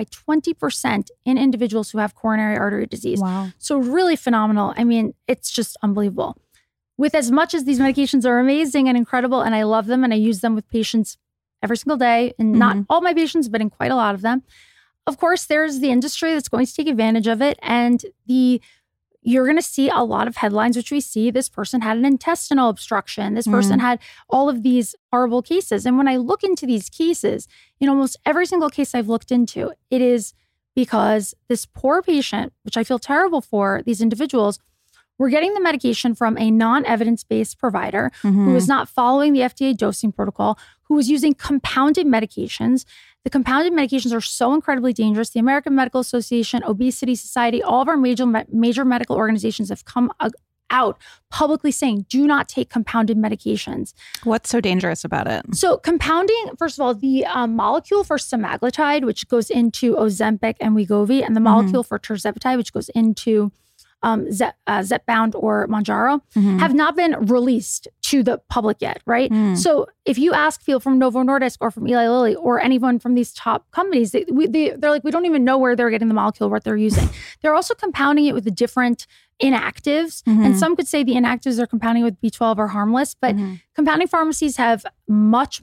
20% in individuals who have coronary artery disease. Wow. So really phenomenal. It's just unbelievable. With as much as these medications are amazing and incredible, and I love them and I use them with patients every single day, and not all my patients, but in quite a lot of them. Of course, there's the industry that's going to take advantage of it, and you're going to see a lot of headlines, which we see this person had an intestinal obstruction. This person had all of these horrible cases. And when I look into these cases, in almost every single case I've looked into, it is because this poor patient, which I feel terrible for these individuals, were getting the medication from a non-evidence-based provider who was not following the FDA dosing protocol, who was using compounded medications. The compounded medications are so incredibly dangerous. The American Medical Association, Obesity Society, all of our major medical organizations have come out publicly saying, do not take compounded medications. What's so dangerous about it? So compounding, first of all, the molecule for semaglutide, which goes into Ozempic and Wegovy, and the molecule for tirzepatide, which goes into Zepbound or Mounjaro, have not been released to the public yet, right? So if you ask people from Novo Nordisk or from Eli Lilly or anyone from these top companies, they're like, we don't even know where they're getting the molecule, what they're using. They're also compounding it with the different inactives. And some could say the inactives they're compounding with B12 are harmless, but compounding pharmacies have much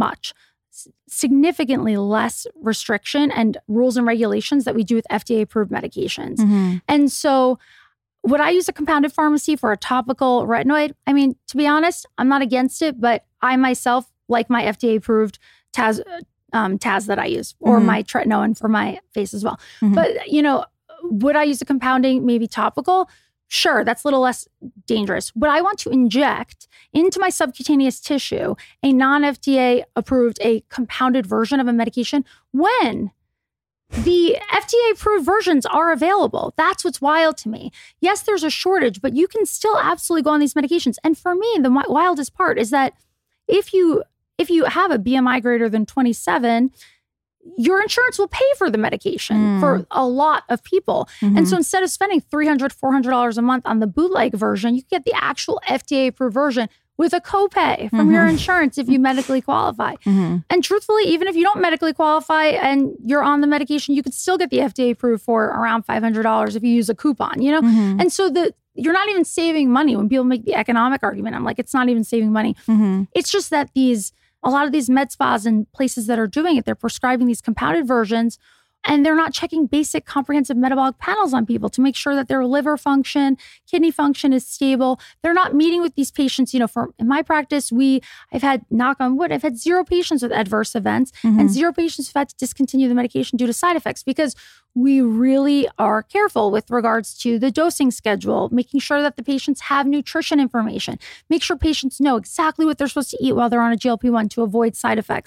significantly less restriction and rules and regulations that we do with FDA-approved medications. And so would I use a compounded pharmacy for a topical retinoid? To be honest, I'm not against it, but I myself like my FDA-approved Taz that I use, or my tretinoin for my face as well. But, would I use a compounding, maybe topical? Sure, that's a little less dangerous. Would I want to inject into my subcutaneous tissue a non-FDA approved, a compounded version of a medication when the FDA approved versions are available? That's what's wild to me. Yes, there's a shortage, but you can still absolutely go on these medications. And for me, the wildest part is that if you have a BMI greater than 27, your insurance will pay for the medication for a lot of people. And so instead of spending $300, $400 a month on the bootleg version, you can get the actual FDA approved version with a copay from your insurance if you medically qualify. And truthfully, even if you don't medically qualify and you're on the medication, you could still get the FDA approved for around $500 if you use a coupon, you know? And so you're not even saving money. When people make the economic argument, I'm like, it's not even saving money. It's just that a lot of these med spas and places that are doing it, they're prescribing these compounded versions, and they're not checking basic comprehensive metabolic panels on people to make sure that their liver function, kidney function is stable. They're not meeting with these patients. You know, in my practice, I've had, knock on wood, I've had 0 patients with adverse events and 0 patients who've had to discontinue the medication due to side effects, because we really are careful with regards to the dosing schedule, making sure that the patients have nutrition information, make sure patients know exactly what they're supposed to eat while they're on a GLP-1 to avoid side effects.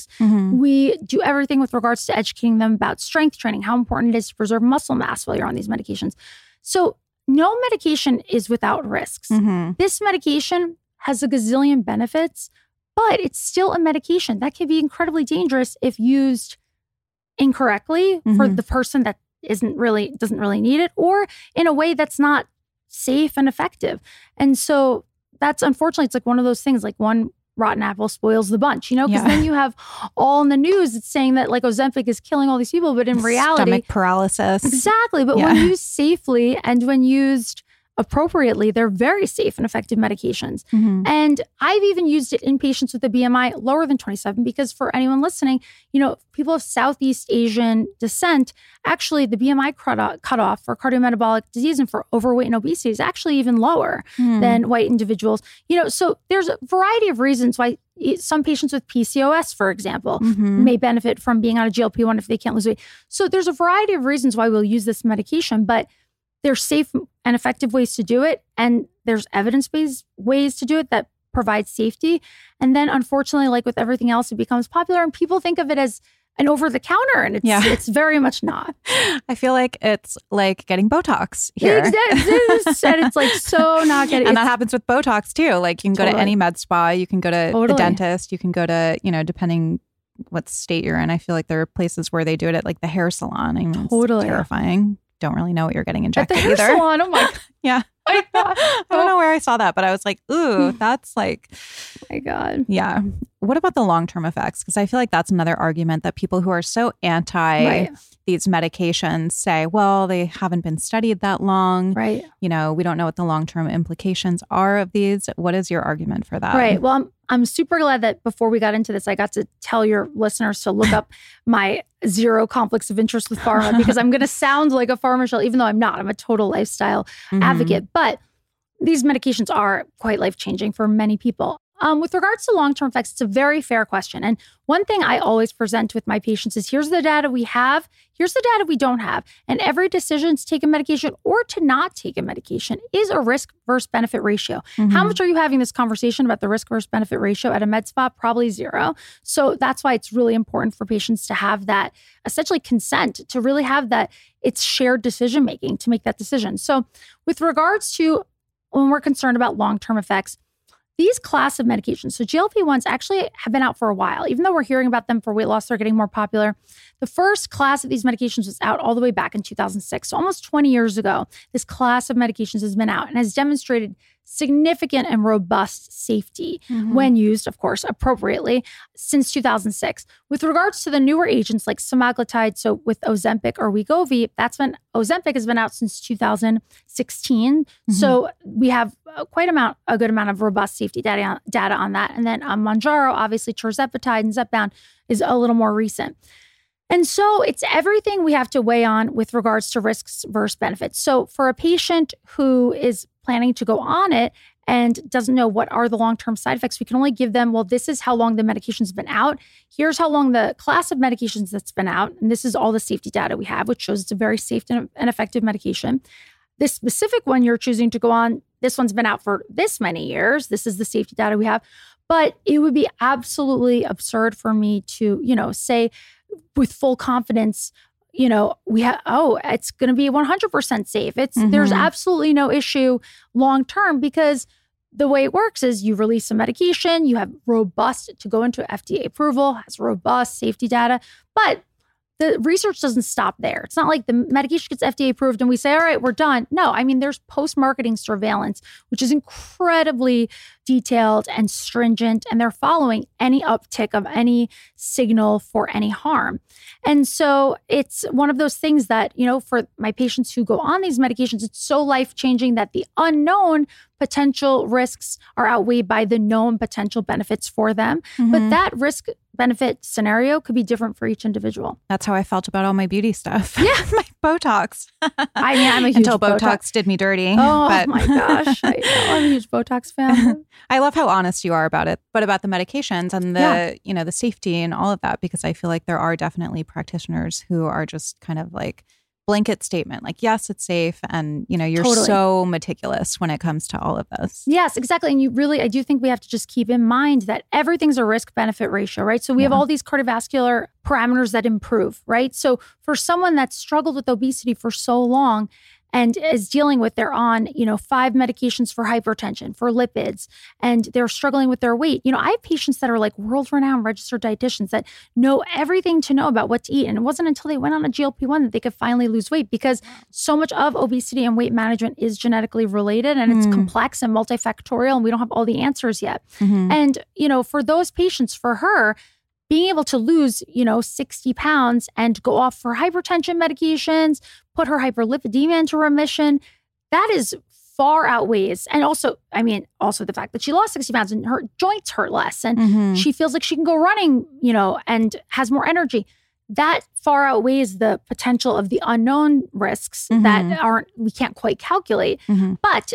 We do everything with regards to educating them about strength training, how important it is to preserve muscle mass while you're on these medications. So no medication is without risks. This medication has a gazillion benefits, but it's still a medication that can be incredibly dangerous if used incorrectly for the person that doesn't really need it, or in a way that's not safe and effective. And so that's, unfortunately, it's like one of those things, like one rotten apple spoils the bunch, you know, because then you have all in the news, it's saying that like Ozempic is killing all these people, but in reality, stomach paralysis. Exactly. But when used safely and when used appropriately, they're very safe and effective medications. And I've even used it in patients with a BMI lower than 27, because for anyone listening, you know, people of Southeast Asian descent, actually the BMI cutoff for cardiometabolic disease and for overweight and obesity is actually even lower than white individuals. You know, so there's a variety of reasons why some patients with PCOS, for example, may benefit from being on a GLP-1 if they can't lose weight. So there's a variety of reasons why we'll use this medication, but there's safe and effective ways to do it. And there's evidence-based ways to do it that provide safety. And then unfortunately, like with everything else, it becomes popular and people think of it as an over-the-counter, and it's very much not. I feel like it's like getting Botox here. And it's like so not getting. And that happens with Botox too. Like you can go to any med spa, you can go to the dentist, you can go to, you know, depending what state you're in. I feel like there are places where they do it at like the hair salon. I mean, it's terrifying. Don't really know what you're getting injected at the hair either. Salon, oh my God. Yeah. I don't know where I saw that, but I was like, ooh, that's like, oh my God. Yeah. What about the long-term effects? Because I feel like that's another argument that people who are so anti these medications say, well, they haven't been studied that long. Right. You know, we don't know what the long-term implications are of these. What is your argument for that? Right. Well, I'm super glad that before we got into this, I got to tell your listeners to look up my 0 conflicts of interest with pharma, because I'm going to sound like a pharma shell, even though I'm not. I'm a total lifestyle advocate. But these medications are quite life-changing for many people. With regards to long-term effects, it's a very fair question. And one thing I always present with my patients is, here's the data we have, here's the data we don't have. And every decision to take a medication or to not take a medication is a risk versus benefit ratio. How much are you having this conversation about the risk versus benefit ratio at a med spa? Probably 0. So that's why it's really important for patients to have that essentially consent, to really have that, it's shared decision-making to make that decision. So with regards to when we're concerned about long-term effects, these class of medications, so GLP-1s actually have been out for a while. Even though we're hearing about them for weight loss, they're getting more popular. The first class of these medications was out all the way back in 2006. So almost 20 years ago, this class of medications has been out and has demonstrated significant and robust safety when used, of course, appropriately since 2006. With regards to the newer agents like semaglutide, so with Ozempic or Wegovy, Ozempic has been out since 2016. So we have a good amount of robust safety data on that. And then Mounjaro, obviously tirzepatide and Zepbound is a little more recent. And so it's everything we have to weigh on with regards to risks versus benefits. So for a patient who is planning to go on it and doesn't know what are the long-term side effects, we can only give them, well, this is how long the medication's been out. Here's how long the class of medications that's been out. And this is all the safety data we have, which shows it's a very safe and effective medication. This specific one you're choosing to go on, this one's been out for this many years. This is the safety data we have. But it would be absolutely absurd for me to, say with full confidence, it's going to be 100% safe. There's absolutely no issue long-term, because the way it works is you release a medication, you have robust to go into FDA approval, has robust safety data, but the research doesn't stop there. It's not like the medication gets FDA approved and we say, all right, we're done. No, I mean, there's post-marketing surveillance, which is incredibly detailed and stringent, and they're following any uptick of any signal for any harm. And so it's one of those things that, for my patients who go on these medications, it's so life-changing that the unknown potential risks are outweighed by the known potential benefits for them. Mm-hmm. But that risk benefit scenario could be different for each individual. That's how I felt about all my beauty stuff. Yeah. My Botox. I mean, I'm a huge Until Botox did me dirty. Oh my gosh. I'm a huge Botox fan. I love how honest you are about it, but about the medications and the, the safety and all of that, because I feel like there are definitely practitioners who are just kind of like blanket statement, like, yes, it's safe. And, you're so meticulous when it comes to all of this. Yes, exactly. And I do think we have to just keep in mind that everything's a risk benefit ratio, right? So we have all these cardiovascular parameters that improve, right? So for someone that's struggled with obesity for so long and is dealing with, they're on, 5 medications for hypertension, for lipids, and they're struggling with their weight. I have patients that are like world-renowned registered dietitians that know everything to know about what to eat. And it wasn't until they went on a GLP-1 that they could finally lose weight, because so much of obesity and weight management is genetically related, and it's complex and multifactorial, and we don't have all the answers yet. Mm-hmm. And, for those patients, for her, being able to lose, 60 pounds and go off for hypertension medications, put her hyperlipidemia into remission, that is far outweighs. And also the fact that she lost 60 pounds and her joints hurt less and she feels like she can go running, and has more energy. That far outweighs the potential of the unknown risks that we can't quite calculate. Mm-hmm. But,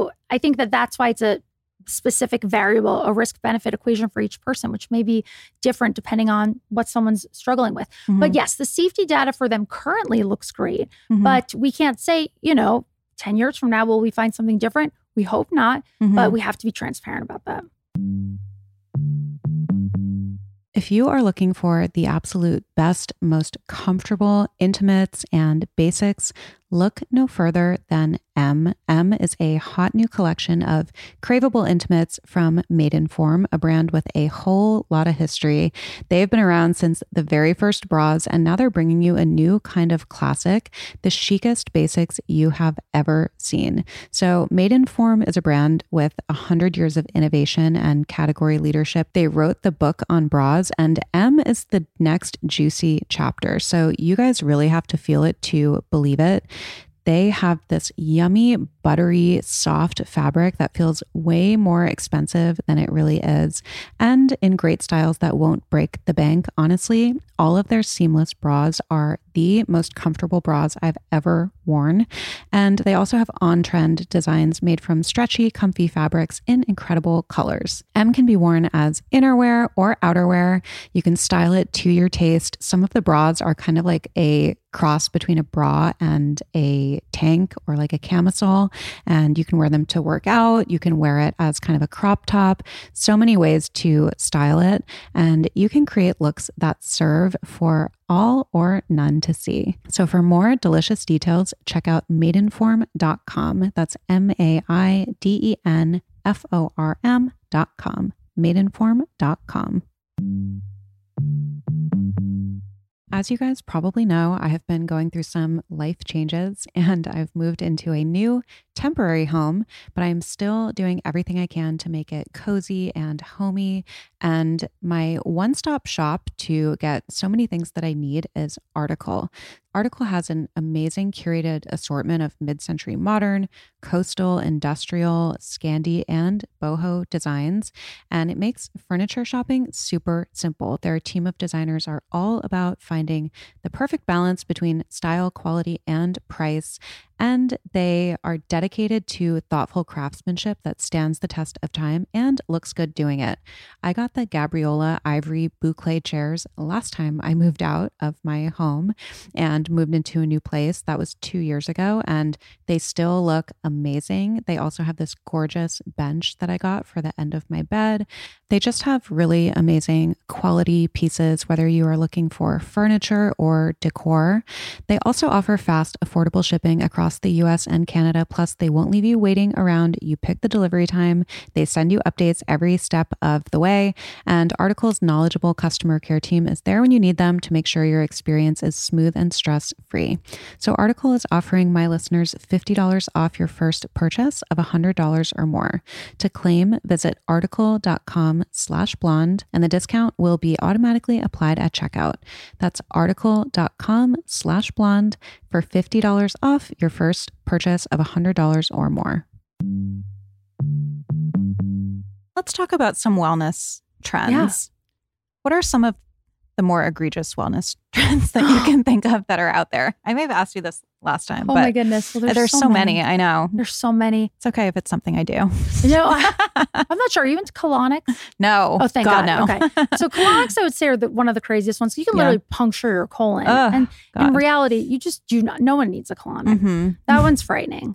I think that's why it's a specific variable, a risk-benefit equation for each person, which may be different depending on what someone's struggling with. Mm-hmm. But yes, the safety data for them currently looks great, but we can't say, 10 years from now, will we find something different? We hope not, but we have to be transparent about that. If you are looking for the absolute best, most comfortable intimates and basics, look no further than M. M is a hot new collection of craveable intimates from Maidenform, a brand with a whole lot of history. They've been around since the very first bras, and now they're bringing you a new kind of classic, the chicest basics you have ever seen. So Maidenform is a brand with 100 years of innovation and category leadership. They wrote the book on bras, and M is the next juicy chapter. So you guys really have to feel it to believe it. They have this yummy, buttery, soft fabric that feels way more expensive than it really is, and in great styles that won't break the bank. Honestly, all of their seamless bras are the most comfortable bras I've ever worn. And they also have on-trend designs made from stretchy, comfy fabrics in incredible colors. M can be worn as innerwear or outerwear. You can style it to your taste. Some of the bras are kind of like a cross between a bra and a tank, or like a camisole, and you can wear them to work out. You can wear it as kind of a crop top. So many ways to style it, and you can create looks that serve for all or none to see. So for more delicious details, check out maidenform.com. That's maidenform.com. maidenform.com. As you guys probably know, I have been going through some life changes, and I've moved into a new temporary home, but I'm still doing everything I can to make it cozy and homey. And my one-stop shop to get so many things that I need is Article. Article has an amazing curated assortment of mid-century modern, coastal, industrial, Scandi, and boho designs, and it makes furniture shopping super simple. Their team of designers are all about finding the perfect balance between style, quality, and price, and they are dedicated to thoughtful craftsmanship that stands the test of time and looks good doing it. I got the Gabriola ivory boucle chairs last time I moved out of my home and moved into a new place. That was 2 years ago, and they still look amazing. They also have this gorgeous bench that I got for the end of my bed. They just have really amazing quality pieces, whether you are looking for furniture or decor. They also offer fast, affordable shipping across the US and Canada. Plus, they won't leave you waiting around. You pick the delivery time. They send you updates every step of the way. And Article's knowledgeable customer care team is there when you need them to make sure your experience is smooth and stress-free. So Article is offering my listeners $50 off your first purchase of $100 or more. To claim, visit article.com/blonde, and the discount will be automatically applied at checkout. That's article.com/blonde for $50 off your first purchase of $100 or more. Let's talk about some wellness trends. Yeah. What are some of the more egregious wellness trends that you can think of that are out there? I may have asked you this last time, Oh but my goodness. Well, there's so many. I know. There's so many. It's okay if it's something I do. I'm not sure. Are you into colonics? No. Oh, thank God. no. Okay. So colonics, I would say, are one of the craziest ones. You can literally puncture your colon. And in reality, you just do not, no one needs a colonic. Mm-hmm. That one's frightening.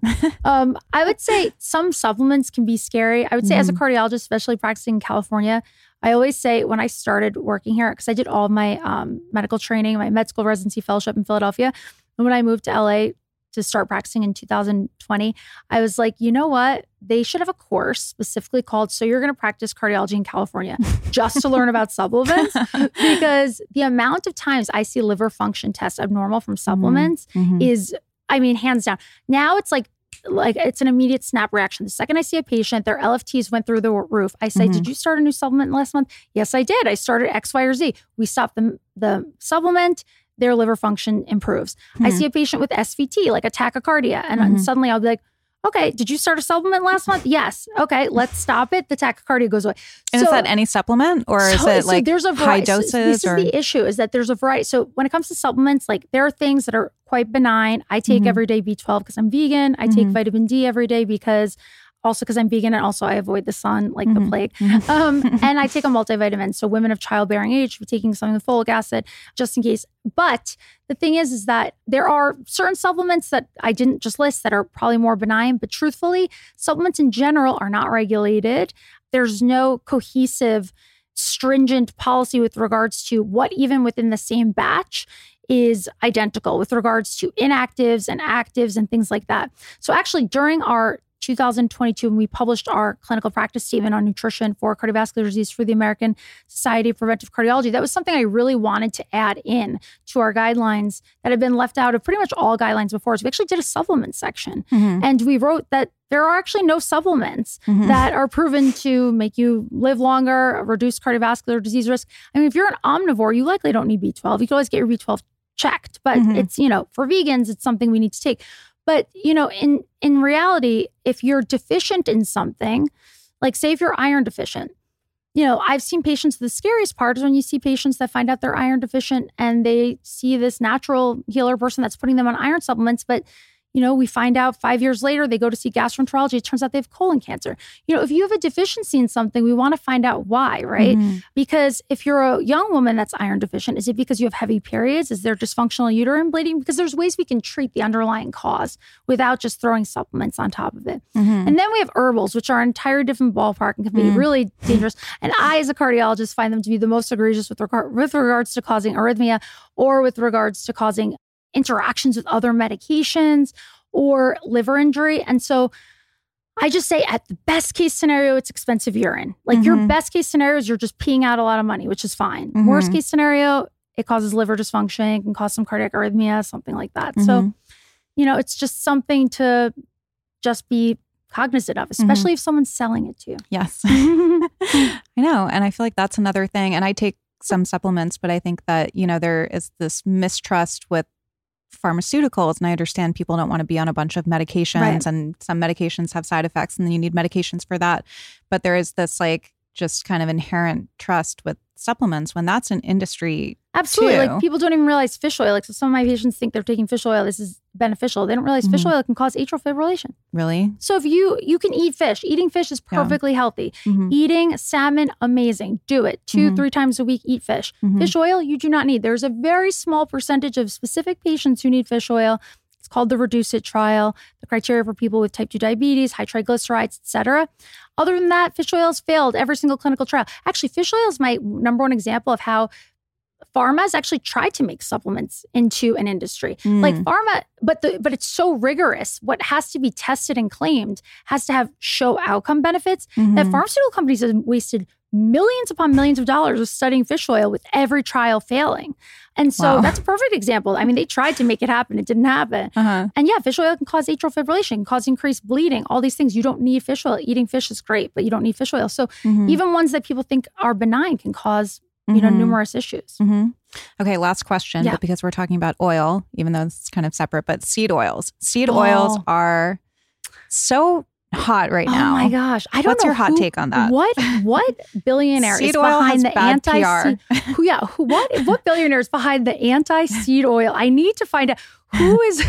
I would say some supplements can be scary. I would say as a cardiologist, especially practicing in California, I always say when I started working here, because I did all of my medical training, my med school residency fellowship in Philadelphia. And when I moved to LA to start practicing in 2020, I was like, you know what? They should have a course specifically called, So You're Going to Practice Cardiology in California, just to learn about supplements. Because the amount of times I see liver function tests abnormal from supplements is, I mean, hands down. Now it's like it's an immediate snap reaction. The second I see a patient, their LFTs went through the roof. I say, did you start a new supplement last month? Yes, I did. I started X, Y, or Z. We stopped the supplement. Their liver function improves. I see a patient with SVT, like a tachycardia, and suddenly I'll be like, okay, did you start a supplement last month? Yes. Okay, let's stop it. The tachycardia goes away. And is that any supplement or is it like there's a high doses? This is the issue, is that there's a variety. So when it comes to supplements, like there are things that are quite benign. I take everyday B12 because I'm vegan. I take vitamin D every day because I'm vegan, and also I avoid the sun like the plague. And I take a multivitamin. So women of childbearing age should be taking something with folic acid just in case. But the thing is that there are certain supplements that I didn't just list that are probably more benign. But truthfully, supplements in general are not regulated. There's no cohesive, stringent policy with regards to what even within the same batch is identical with regards to inactives and actives and things like that. So actually during our 2022, when we published our clinical practice statement on nutrition for cardiovascular disease for the American Society of Preventive Cardiology, that was something I really wanted to add in to our guidelines that had been left out of pretty much all guidelines before. So we actually did a supplement section, and we wrote that there are actually no supplements that are proven to make you live longer, reduce cardiovascular disease risk. I mean, if you're an omnivore, you likely don't need B12. You can always get your B12 checked, but it's, for vegans, it's something we need to take. But, in reality, if you're deficient in something, like say if you're iron deficient, I've seen patients, the scariest part is when you see patients that find out they're iron deficient and they see this natural healer person that's putting them on iron supplements, but we find out 5 years later, they go to see gastroenterology. It turns out they have colon cancer. If you have a deficiency in something, we want to find out why, right? Because if you're a young woman that's iron deficient, is it because you have heavy periods? Is there dysfunctional uterine bleeding? Because there's ways we can treat the underlying cause without just throwing supplements on top of it. And then we have herbals, which are an entirely different ballpark and can be really dangerous. And I, as a cardiologist, find them to be the most egregious with regards to causing arrhythmia or with regards to causing interactions with other medications or liver injury. And so I just say at the best case scenario, it's expensive urine. Like your best case scenario is you're just peeing out a lot of money, which is fine. Worst case scenario, it causes liver dysfunction, it can cause some cardiac arrhythmia, something like that. So, it's just something to just be cognizant of, especially if someone's selling it to you. Yes. I know. And I feel like that's another thing. And I take some supplements, but I think that, there is this mistrust with pharmaceuticals, and I understand people don't want to be on a bunch of medications, and some medications have side effects, and then you need medications for that. But there is this just kind of inherent trust with supplements when that's an industry. Absolutely. too. Like people don't even realize fish oil. Like so some of my patients think they're taking fish oil. This is beneficial. They don't realize fish oil can cause atrial fibrillation. Really? So if you can eat fish, eating fish is perfectly healthy. Eating salmon, amazing. Do it 2-3 times a week, eat fish. Fish oil, you do not need. There's a very small percentage of specific patients who need fish oil. It's called the REDUCE-IT trial. The criteria for people with type 2 diabetes, high triglycerides, et cetera. Other than that, fish oil has failed every single clinical trial. Actually, fish oil is my number one example of how pharma has actually tried to make supplements into an industry. Like pharma, but it's so rigorous. What has to be tested and claimed has to show outcome benefits that pharmaceutical companies have wasted millions upon millions of dollars of studying fish oil with every trial failing. And so that's a perfect example. I mean, they tried to make it happen. It didn't happen. And yeah, fish oil can cause atrial fibrillation, can cause increased bleeding, all these things. You don't need fish oil. Eating fish is great, but you don't need fish oil. So even ones that people think are benign can cause numerous issues. Okay, last question, but because we're talking about oil, even though it's kind of separate, but seed oils. Seed oils are so hot right now. Oh my gosh. I don't know. What's your hot take on that? What billionaire seed is oil behind has the anti-seed? What billionaire is behind the anti-seed oil? I need to find out who is.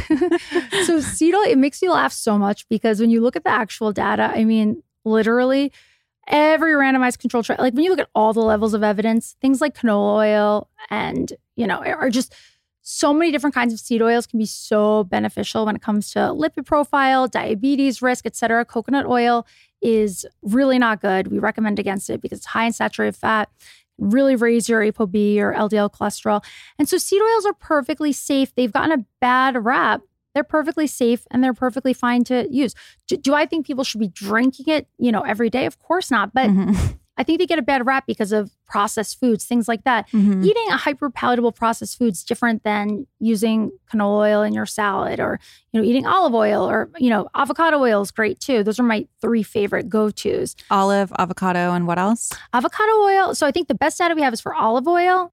So seed oil, it makes me laugh so much because when you look at the actual data, I mean, literally every randomized control trial, like when you look at all the levels of evidence, things like canola oil and, are just so many different kinds of seed oils can be so beneficial when it comes to lipid profile, diabetes risk, et cetera. Coconut oil is really not good. We recommend against it because it's high in saturated fat, really raise your ApoB or LDL cholesterol. And so seed oils are perfectly safe. They've gotten a bad rap. They're perfectly safe and they're perfectly fine to use. Do I think people should be drinking it, every day? Of course not. But I think they get a bad rap because of processed foods, things like that. Eating a hyper-palatable processed food is different than using canola oil in your salad or, eating olive oil or, avocado oil is great too. Those are my 3 favorite go-tos. Olive, avocado, and what else? Avocado oil. So I think the best data we have is for olive oil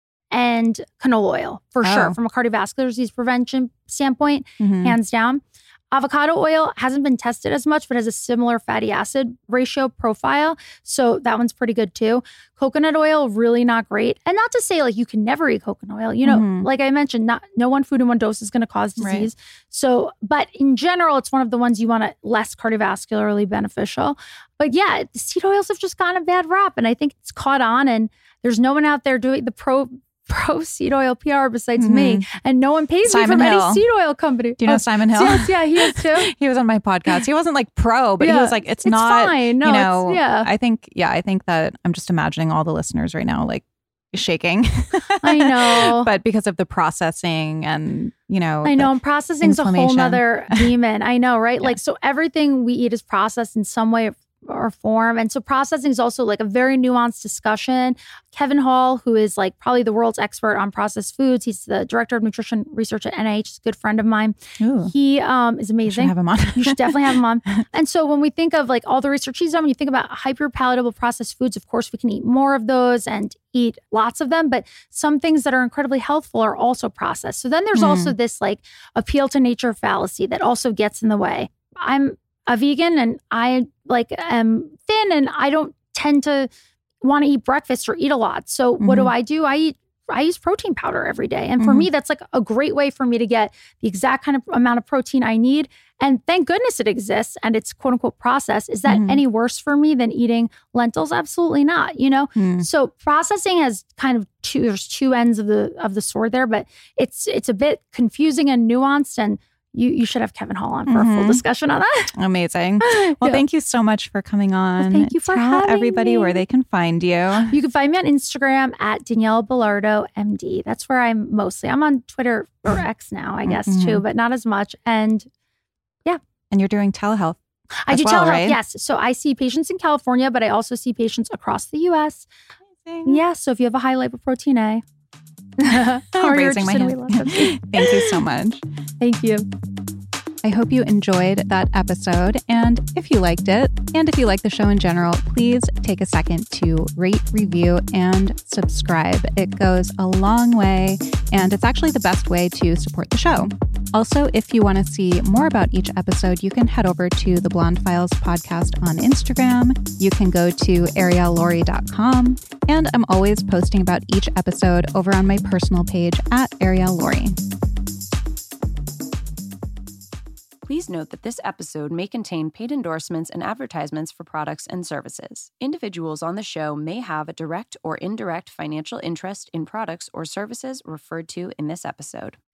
and canola oil for sure from a cardiovascular disease prevention standpoint, hands down. Avocado oil hasn't been tested as much, but has a similar fatty acid ratio profile. So that one's pretty good too. Coconut oil, really not great. And not to say like you can never eat coconut oil. Like I mentioned, no one food in one dose is going to cause disease. Right. So, but in general, it's one of the ones you want to less cardiovascularly beneficial. But yeah, the seed oils have just gotten a bad rap. And I think it's caught on and there's no one out there doing the pro seed oil PR besides me, and no one pays me from any seed oil company. Do you know Simon Hill? Yes, yeah, he is too. He was on my podcast. He wasn't like pro, but he was like, it's not fine. No, I think that I'm just imagining all the listeners right now like shaking. I know. But because of the processing and, I know. And processing is a whole nother demon. I know, right? Yeah. Like, so everything we eat is processed in some way or form. And so processing is also like a very nuanced discussion. Kevin Hall, who is like probably the world's expert on processed foods. He's the director of nutrition research at NIH. He's a good friend of mine. Ooh. He is amazing. You should have him on. You should definitely have him on. And so when we think of like all the research he's done, when you think about hyper palatable processed foods, of course, we can eat more of those and eat lots of them. But some things that are incredibly healthful are also processed. So then there's also this like appeal to nature fallacy that also gets in the way. I'm a vegan and I am thin and I don't tend to want to eat breakfast or eat a lot. So what do? I use protein powder every day. And for me, that's like a great way for me to get the exact kind of amount of protein I need. And thank goodness it exists and it's quote unquote processed. Is that any worse for me than eating lentils? Absolutely not, So processing has kind of there's 2 ends of the sword there, but it's a bit confusing and nuanced, and you should have Kevin Hall on for a full discussion on that. Amazing. Well, thank you so much for coming on. Well, thank you for having everybody me. Where they can find you. You can find me on Instagram at Danielle Belardo, MD. That's where I'm mostly. I'm on Twitter or X now, I guess, too, but not as much. And yeah. And you're doing telehealth. I do telehealth, right? Yes. So I see patients in California, but I also see patients across the U.S. Amazing. Yeah. So if you have a high lipoprotein A, I'm raising my hand. Thank you so much. Thank you. I hope you enjoyed that episode. And if you liked it, and if you like the show in general, please take a second to rate, review, and subscribe. It goes a long way, and it's actually the best way to support the show. Also, if you want to see more about each episode, you can head over to the Blonde Files podcast on Instagram. You can go to ariellaurie.com. And I'm always posting about each episode over on my personal page at Arielle Laurie. Please note that this episode may contain paid endorsements and advertisements for products and services. Individuals on the show may have a direct or indirect financial interest in products or services referred to in this episode.